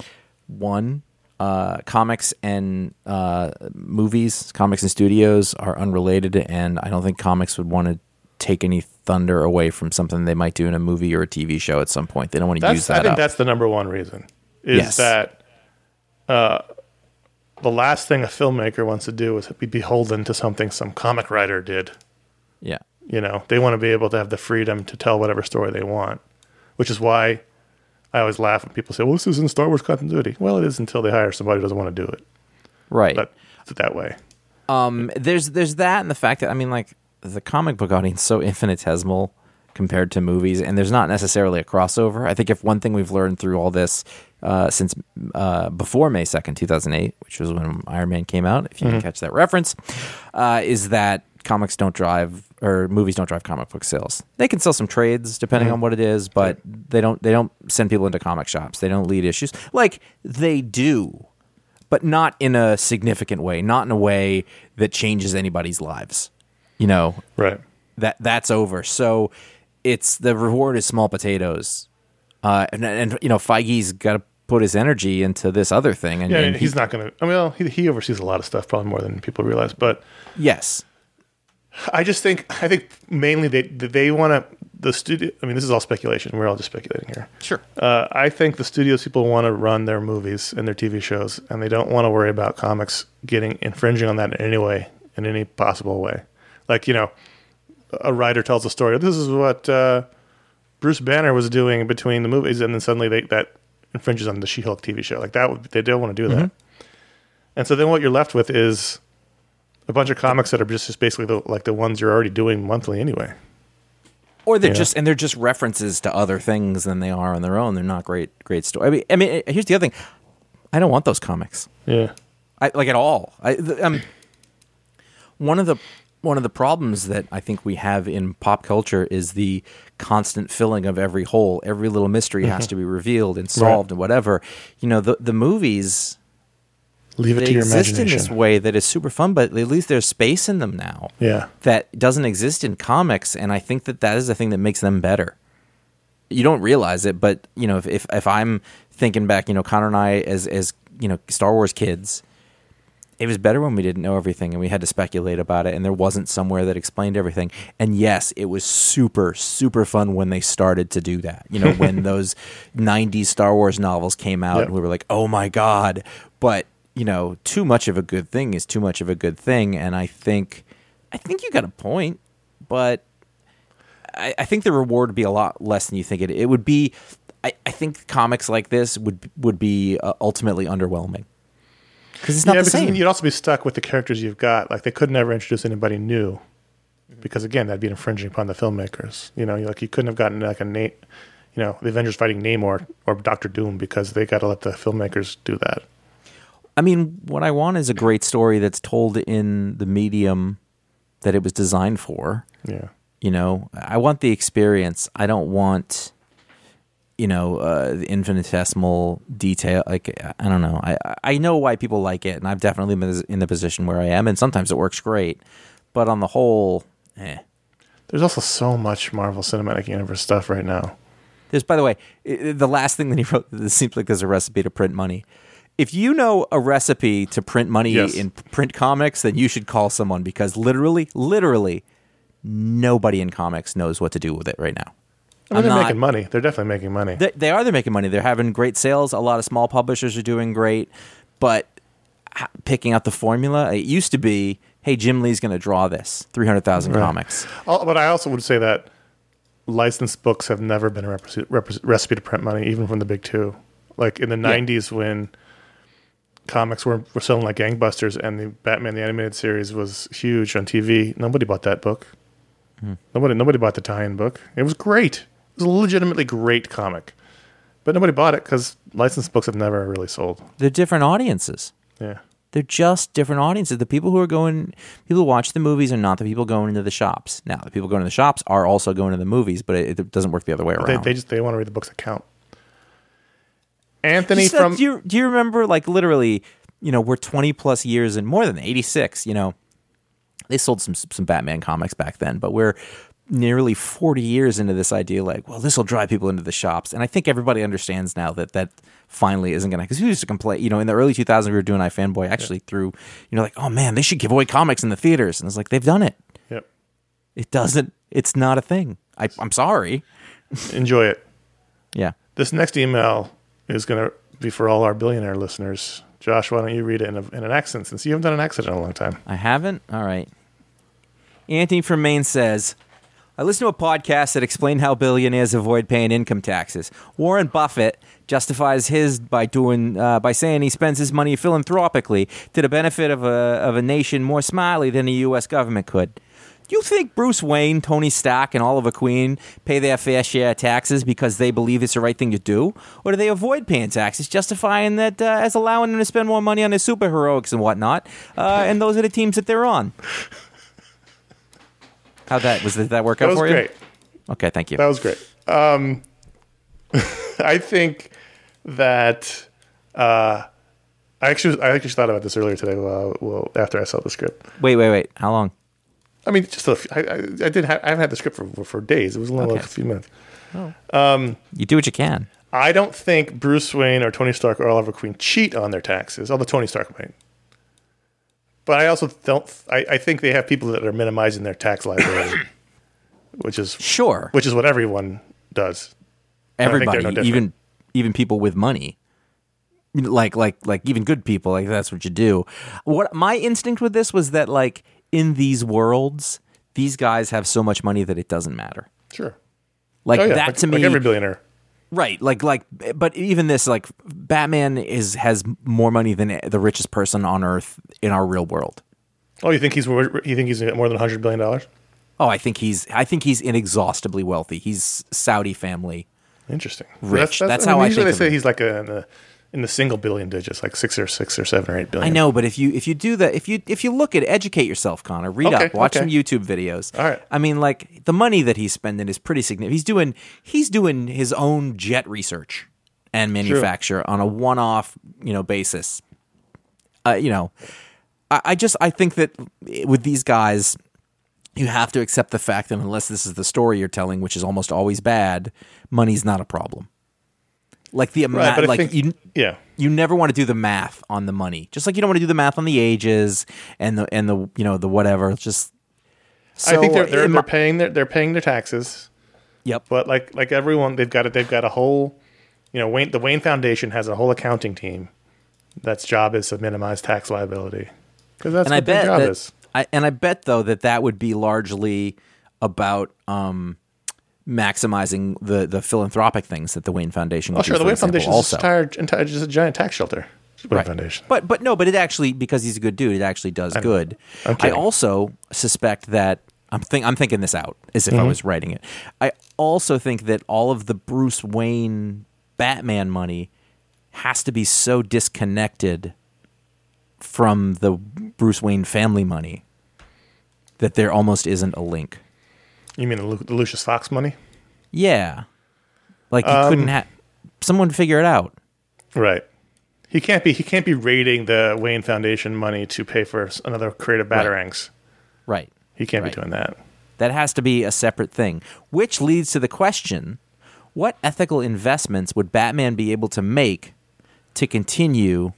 One, uh, comics and uh, movies, comics and studios are unrelated, and I don't think comics would want to take any thunder away from something they might do in a movie or a T V show at some point. They don't want to That's, use that I think up. that's the number one reason, is Yes. that uh, the last thing a filmmaker wants to do is be beholden to something some comic writer did. Yeah. You know, they want to be able to have the freedom to tell whatever story they want, which is why I always laugh when people say, well, this isn't Star Wars continuity. Well, it is until they hire somebody who doesn't want to do it. Right. But it's that way. Um, there's there's that, and the fact that, I mean, like, the comic book audience is so infinitesimal compared to movies, and there's not necessarily a crossover. I think if one thing we've learned through all this uh, since uh, before May second, two thousand eight, which was when Iron Man came out, if you Mm-hmm. can catch that reference, uh, is that comics don't drive, or movies don't drive comic book sales. They can sell some trades depending Mm-hmm. on what it is, but they don't they don't send people into comic shops. They don't lead issues. Like, they do, but not in a significant way, not in a way that changes anybody's lives. You know, Right. that that's over. So it's the reward is small potatoes, uh, and, and you know Feige's got to put his energy into this other thing. And, Yeah, and he's he- not going to. I mean, well, he, he oversees a lot of stuff, probably more than people realize. But yes, I just think, I think mainly they they want to, the studio, I mean, this is all speculation. We're all just speculating here. sure. Uh, I think the studios people want to run their movies and their T V shows, and they don't want to worry about comics getting infringing on that in any way, in any possible way. Like, you know, a writer tells a story. This is what uh, Bruce Banner was doing between the movies, and then suddenly they, that infringes on the She-Hulk T V show. Like that, would, they don't want to do that. Mm-hmm. And so then what you're left with is a bunch of comics that are just, just basically the, like the ones you're already doing monthly anyway. Or they're Yeah. just and they're just references to other things than they are on their own. They're not great great story. I mean, I mean, here's the other thing. I don't want those comics. Yeah. I, like at all. I, the, um, one of the one of the problems that I think we have in pop culture is the constant filling of every hole. Every little mystery has to be revealed and solved and whatever. You know, the the movies Leave it they to your exist in imagination. this way that is super fun, but at least there's space in them now. Yeah. That doesn't exist in comics, and I think that that is the thing that makes them better. You don't realize it, but you know, if if, if I'm thinking back, you know, Connor and I as as you know Star Wars kids, it was better when we didn't know everything and we had to speculate about it, and there wasn't somewhere that explained everything. And yes, it was super super fun when they started to do that. You know, when those nineties Star Wars novels came out, Yep. and we were like, oh my god! But you know, too much of a good thing is too much of a good thing, and I think, I think you got a point, but I, I think the reward would be a lot less than you think it. It would be, I, I think comics like this would would be uh, ultimately underwhelming because it's not yeah, the because same. you'd also be stuck with the characters you've got. Like they could never introduce anybody new, because again, that'd be infringing upon the filmmakers. You know, like you couldn't have gotten like a Nate, you know, the Avengers fighting Namor or Doctor Doom, because they got to let the filmmakers do that. I mean, what I want is a great story that's told in the medium that it was designed for. Yeah. You know, I want the experience. I don't want, you know, uh, the infinitesimal detail. Like, I don't know. I I know why people like it, and I've definitely been in the position where I am, and sometimes it works great. But on the whole, eh. There's also so much Marvel Cinematic Universe stuff right now. There's, by the way, i- the last thing that he wrote, this seems like there's a recipe to print money. If you know a recipe to print money Yes. in print comics, then you should call someone, because literally, literally, nobody in comics knows what to do with it right now. I mean, I'm they're not, making money. They're definitely making money. They, they are. They're making money. They're having great sales. A lot of small publishers are doing great, but picking out the formula, it used to be, hey, Jim Lee's going to draw this three hundred thousand Right. comics. Oh, but I also would say that licensed books have never been a recipe, recipe to print money, even from the big two. Like in the yeah. nineties when comics were, were selling like gangbusters and the Batman the Animated Series was huge on T V, nobody bought that book. Hmm. Nobody nobody bought the tie-in book. It was great. It was a legitimately great comic. But nobody bought it because licensed books have never really sold. They're different audiences. Yeah. They're just different audiences. The people who are going, people who watch the movies are not the people going into the shops. Now, the people going to the shops are also going to the movies, but it, it doesn't work the other way around. They, they just they want to read the books that count. Anthony just, from uh, do you do you remember like literally, you know, we're twenty plus years and more than eighty-six. You know, they sold some some Batman comics back then, but we're nearly forty years into this idea. Like, well, this will drive people into the shops, and I think everybody understands now that that. Finally isn't going to, because we used to complain, you know, in the early two thousands we were doing iFanboy actually yeah. through, you know, like, oh man, they should give away comics in the theaters. And it's like, they've done it. Yep. It doesn't, it's not a thing. I, I'm sorry. Enjoy it. Yeah. This next email is going to be for all our billionaire listeners. Josh, why don't you read it in, a, in an accent, since you haven't done an accent in a long time. I haven't? All right. Anthony from Maine says, I listened to a podcast that explained how billionaires avoid paying income taxes. Warren Buffett justifies his by doing uh, by saying he spends his money philanthropically to the benefit of a of a nation more smartly than the U S government could. Do you think Bruce Wayne, Tony Stark, and Oliver Queen pay their fair share of taxes because they believe it's the right thing to do, or do they avoid paying taxes, justifying that uh, as allowing them to spend more money on their superheroics and whatnot? Uh, and those are the teams that they're on. How'd that was did that work that out for you? That was great. Okay, thank you. That was great. Um, I think that uh, I actually I actually thought about this earlier today. Well, well, after I saw the script. Wait, wait, wait. How long? I mean, just a few, I, I, I did. Have, I haven't had the script for for days. It was only okay. like a few minutes. Oh. Um, you do what you can. I don't think Bruce Wayne or Tony Stark or Oliver Queen cheat on their taxes. Although Tony Stark might. But I also don't. I, I think they have people that are minimizing their tax liability, which is sure, which is what everyone does. Everybody, no even even people with money, like like like even good people, like that's what you do. What my instinct with this was that like in these worlds, these guys have so much money that it doesn't matter. Sure, like oh, yeah. that like, to me, like every billionaire. Right, like like, but even this, like, Batman is has more money than the richest person on Earth in our real world. Oh, you think he's you think he's more than a hundred billion dollars? Oh, I think he's I think he's inexhaustibly wealthy. He's Saudi family. Interesting. Rich. That's, that's, that's I mean, how I usually think. They say him. he's like a, in the in the single billion digits, like six or six or seven or eight billion. I know, but if you if you do that, if you if you look at educate yourself, Connor, read okay, up, watch okay. some YouTube videos. All right. I mean, like the money that he's spending is pretty significant. He's doing he's doing his own jet research and manufacture True. on a one-off, you know, basis. Uh, you know, I, I just I think that with these guys, you have to accept the fact that unless this is the story you're telling, which is almost always bad, money's not a problem. Like the amount, right, like think, you, yeah, you never want to do the math on the money, just like you don't want to do the math on the ages and the and the you know the whatever. It's just so I think they're they're, they're paying their they're paying their taxes. Yep, but like like everyone, they've got it. They've got a whole, you know, Wayne the Wayne Foundation has a whole accounting team that's job is to minimize tax liability because that's and what I their bet job that, is. I, and I bet though that that would be largely about. Um, maximizing the, the philanthropic things that the Wayne Foundation would oh, sure. do, The Wayne example, Foundation also. is entire, entire, just a giant tax shelter. Wayne right. Foundation. But but no, but it actually, because he's a good dude, it actually does I good. I also suspect that I'm think I'm thinking this out as if mm-hmm. I was writing it. I also think that all of the Bruce Wayne Batman money has to be so disconnected from the Bruce Wayne family money that there almost isn't a link. You mean the, Lu- the Lucius Fox money? Yeah. Like you um, couldn't have someone figure it out. Right. He can't be he can't be raiding the Wayne Foundation money to pay for another creative batarangs. Right. right. He can't right. be doing that. That has to be a separate thing, which leads to the question, what ethical investments would Batman be able to make to continue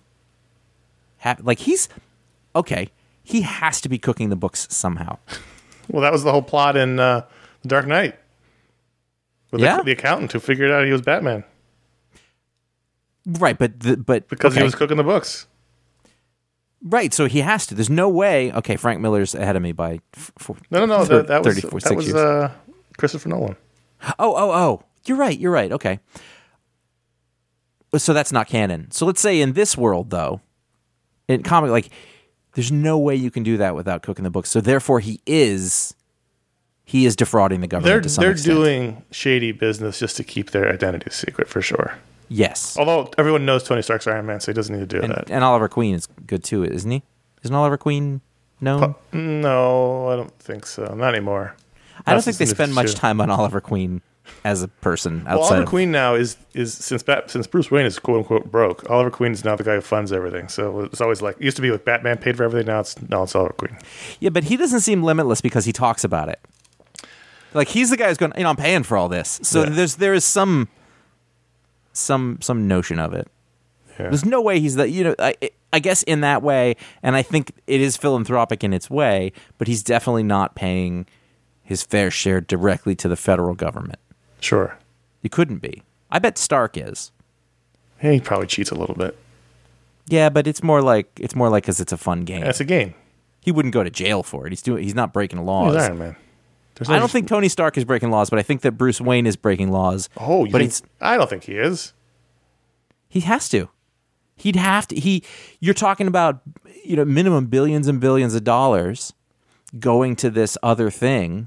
ha- like he's okay, he has to be cooking the books somehow. Well, that was the whole plot in uh, The Dark Knight. with Yeah? the, the accountant who figured out he was Batman Right, but the, but because okay. he was cooking the books. Right, so he has to. There's no way. Okay, Frank Miller's ahead of me by f- four, No, no, no. That, that was thirty-four, that six was years. uh, Christopher Nolan. Oh, oh, oh. You're right. You're right. Okay. So that's not canon. So let's say in this world, though, in comic, like, there's no way you can do that without cooking the books. So therefore, he is he is defrauding the government. They're to some they're extent. doing shady business just to keep their identity secret for sure. Yes, Although everyone knows Tony Stark's Iron Man, so he doesn't need to do and, that. and Oliver Queen is good too, isn't he? Isn't Oliver Queen known? Pu- no, I don't think so. Not anymore. I don't Not think they since spend much fifty-two. time on Oliver Queen as a person outside Well, Oliver of Queen now is is since Bat, since Bruce Wayne is quote unquote broke. Oliver Queen is now the guy who funds everything. So it's always like it used to be like Batman paid for everything. Now it's now it's Oliver Queen. Yeah, but he doesn't seem limitless because he talks about it. Like he's the guy who's going, you know, I'm paying for all this. So Yeah. there's there is some some some notion of it. Yeah. There's no way he's the you know I I guess in that way, and I think it is philanthropic in its way, but he's definitely not paying his fair share directly to the federal government. Sure. You couldn't be. I bet Stark is. He probably cheats a little bit. Yeah, but it's more like it's more like because it's a fun game. That's a game. He wouldn't go to jail for it. He's doing. He's not breaking He's laws. Iron Man. There's no I don't just- think Tony Stark is breaking laws, but I think that Bruce Wayne is breaking laws. Oh, you but think- it's I don't think he is. he has to. He'd have to. He. You're talking about you know minimum billions and billions of dollars going to this other thing.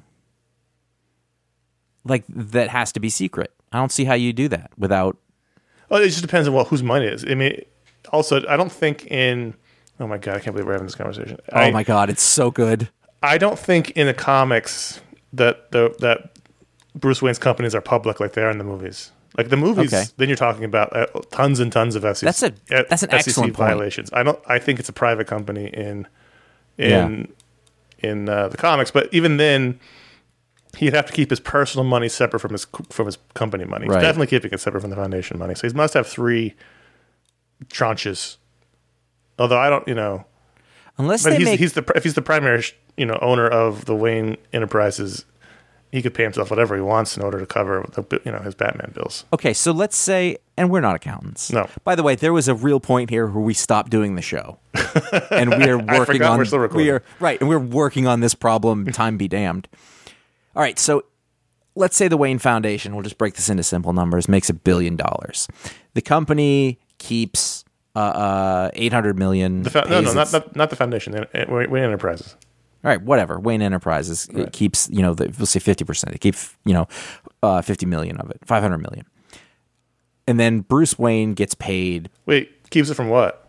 Like that has to be secret. I don't see how you do that without. Oh, it just depends on what whose money it is. I mean, also, I don't think in. Oh my god, I can't believe we're having this conversation. Oh I, my God, it's so good. I don't think in the comics that the that Bruce Wayne's companies are public like they are in the movies. Like the movies, Okay. then you're talking about uh, tons and tons of F C C. That's a- that's an F C C excellent point. violations. I don't. I think it's a private company in in in uh, the comics, but even then, he'd have to keep his personal money separate from his from his company money. He's Right. definitely keeping it separate from the foundation money. So he must have three tranches. Although I don't, you know, Unless but they he's make he's the if he's the primary you know owner of the Wayne Enterprises, he could pay himself whatever he wants in order to cover the you know his Batman bills. Okay, so let's say, and we're not accountants. No. By the way, there was a real point here where we stopped doing the show, and we are working forgot on. we're still recording. We are right, and we're working on this problem. Time be damned. All right, so let's say the Wayne Foundation. We'll just break this into simple numbers. Makes a billion dollars. The company keeps uh, uh, eight hundred million. The fa- no, no, pays not, its- not not the foundation. the- Wayne Wayne Enterprises. All right, whatever. Wayne Enterprises it keeps, you know, the, we'll say fifty percent. They keep, you know, uh, fifty million of it, five hundred million. And then Bruce Wayne gets paid, Wait, keeps it from what?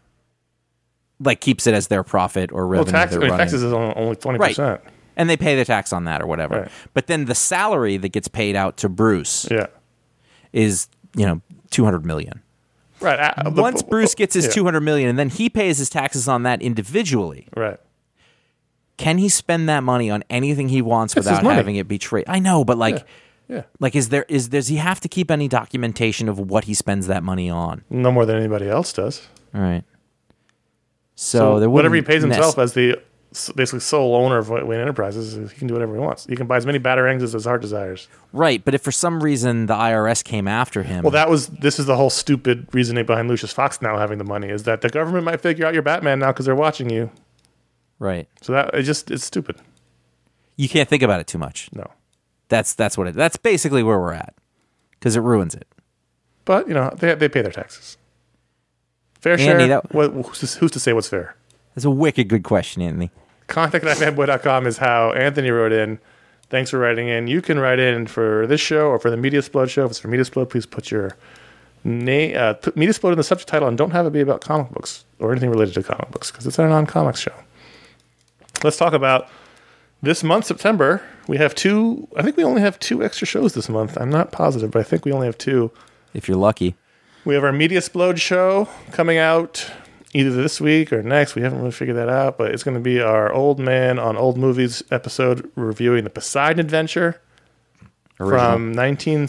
like keeps it as their profit or Well, revenue tax. I they're mean, running. taxes is on- only twenty Right. percent. And they pay the tax on that or whatever. Right. But then the salary that gets paid out to Bruce Yeah. is, you know, two hundred million. Right. uh, the- Once Bruce gets his yeah. two hundred million and then he pays his taxes on that individually, Right. can he spend that money on anything he wants It's his without money. having it be tra- I know, but like Yeah. Like, is there is does he have to keep any documentation of what he spends that money on? No more than anybody else does. All right. So, there whatever he wouldn't pays himself nec- as the s- basically sole owner of Wayne Enterprises, he can do whatever he wants. He can buy as many batarangs as his heart desires. right? But if for some reason the I R S came after him, Well, that was this is the whole stupid reasoning behind Lucius Fox now having the money is that the government might figure out you're Batman now because they're watching you. right? So that it just it's stupid. You can't think about it too much. No, That's that's what it. That's basically where we're at because it ruins it. but you know they they pay their taxes. Fair Andy, share. that- What, who's, to, who's to say what's fair? That's a wicked good question, Anthony. Contact at fanboy dot com is how Anthony wrote in. Thanks for writing in. You can write in for this show or for the Media Splode show. If it's for Media Splode, please put your name, uh, put Media Splode in the subject title and don't have it be about comic books or anything related to comic books because it's our non-comics show. Let's talk about this month, September. We have two, I think we only have two extra shows this month. I'm not positive, but I think we only have two. If you're lucky, We have our Media Splode show coming out either this week or next. We haven't really figured that out, but it's going to be our Old Man on Old Movies episode reviewing the Poseidon Adventure original. from nineteen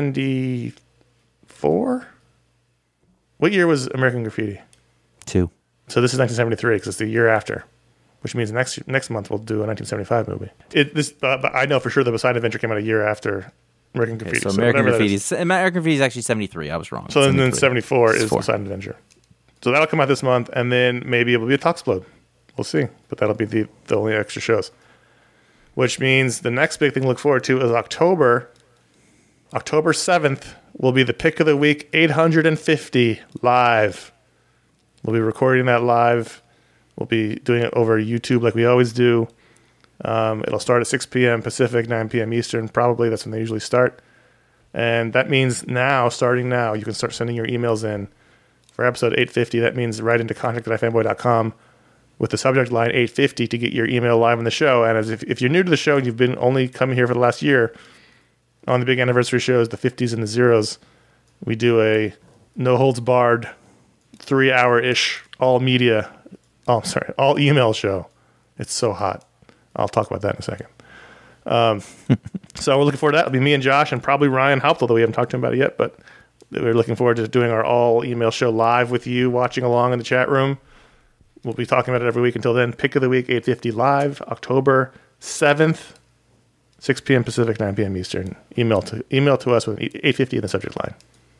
seventy-four. What year was American Graffiti? two. So this is nineteen seventy-three because it's the year after, which means next next month we'll do a nineteen seventy-five movie. It this, uh, but I know for sure the Poseidon Adventure came out a year after American Graffiti. Okay, so so American whatever that Graffiti is. is American Graffiti is actually seventy-three. I was wrong. So then seventy-three. seventy-four It's is four. the Silent Adventure. So that'll come out this month, and then maybe it'll be a Talksplode. We'll see. But that'll be the, the only extra shows. Which means the next big thing to look forward to is October. October seventh will be the Pick of the Week eight hundred fifty live. We'll be recording that live. We'll be doing it over YouTube like we always do. Um, it'll start at six p.m. Pacific, nine p.m. Eastern. Probably that's when they usually start. And that means now, starting now, you can start sending your emails in for episode eight fifty. That means write into contact at ifanboy dot com with the subject line eight fifty to get your email live on the show. And as if, if you're new to the show and you've been only coming here for the last year, on the big anniversary shows, the fifties and the zeros, we do a no-holds-barred, three-hour-ish, all-media, oh, I'm sorry, all-email show. It's so hot. I'll talk about that in a second. Um, so we're looking forward to that. It'll be me and Josh and probably Ryan Haupt, although we haven't talked to him about it yet, but we're looking forward to doing our all-email show live with you, watching along in the chat room. We'll be talking about it every week until then. Pick of the Week, eight fifty live, October seventh, six p.m. Pacific, nine p.m. Eastern. Email to email to us with eight fifty in the subject line.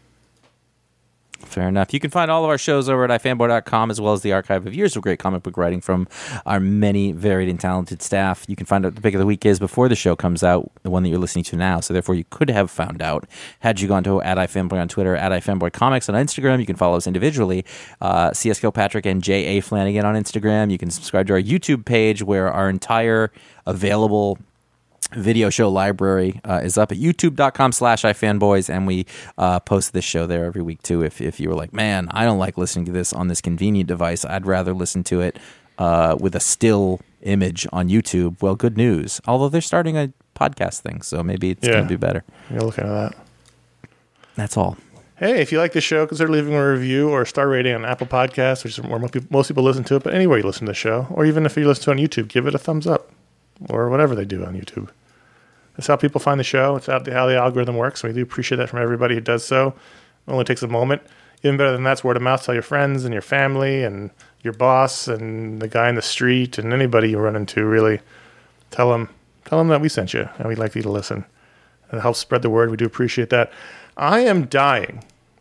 Fair enough. You can find all of our shows over at i fanboy dot com, as well as the archive of years of great comic book writing from our many varied and talented staff. You can find out what the Pick of the Week is before the show comes out, the one that you're listening to now. So therefore, you could have found out had you gone to at iFanboy on Twitter, at iFanboyComics on Instagram. You can follow us individually, uh, C S Kilpatrick and J A Flanagan on Instagram. You can subscribe to our YouTube page, where our entire available video show library uh, is up at youtube dot com slash ifanboys, and we uh, post this show there every week too. If if you were like, man, I don't like listening to this on this convenient device, I'd rather listen to it uh, with a still image on YouTube, well, good news. Although they're starting a podcast thing, so maybe it's Yeah. going to be better. You're looking at that. That's all. Hey, if you like the show, consider leaving a review or a star rating on Apple Podcasts, which is where most people, most people listen to it, but anywhere you listen to the show, or even if you listen to it on YouTube, give it a thumbs up, or whatever they do on YouTube. That's how people find the show. It's how the, how the algorithm works. We do appreciate that from everybody who does so. It only takes a moment. Even better than that, it's word of mouth. Tell your friends and your family and your boss and the guy in the street and anybody you run into, really. Tell them, tell them that we sent you and we'd like you to listen. It helps spread the word. We do appreciate that. I am dying.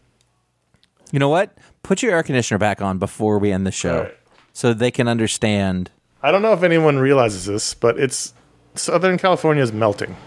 You know what? Put your air conditioner back on before we end the show, Right. so they can understand. I don't know if anyone realizes this, but it's Southern California is melting.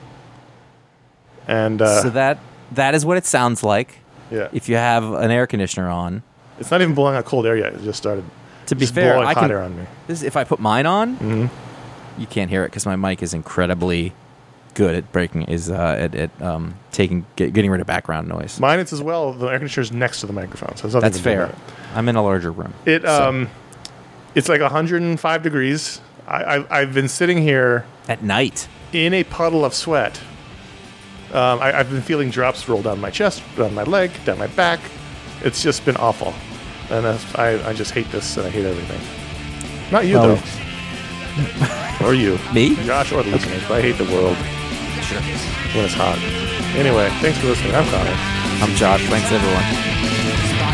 And uh, So that that is what it sounds like yeah, if you have an air conditioner on. it's not even blowing out cold air yet. It just started. To be just fair, blowing I hot can. air on me. This is, if I put mine on, Mm-hmm. you can't hear it because my mic is incredibly good at breaking. Is uh, at, at um, taking get, getting rid of background noise. Mine it's as well. The air conditioner is next to the microphone, so there's nothing That's to do fair. about I'm in a larger room. It, it so. um, it's like one hundred five degrees. I, I I've been sitting here At night. in a puddle of sweat. Um, I, I've been feeling drops roll down my chest, down my leg, down my back. It's just been awful, and that's, I I just hate this and I hate everything. Not you Well, though, or you, Me? Josh, or the listeners. But I hate the world Sure. when it's hot. Anyway, thanks for listening. I'm Connor. I'm Josh. Thanks, everyone.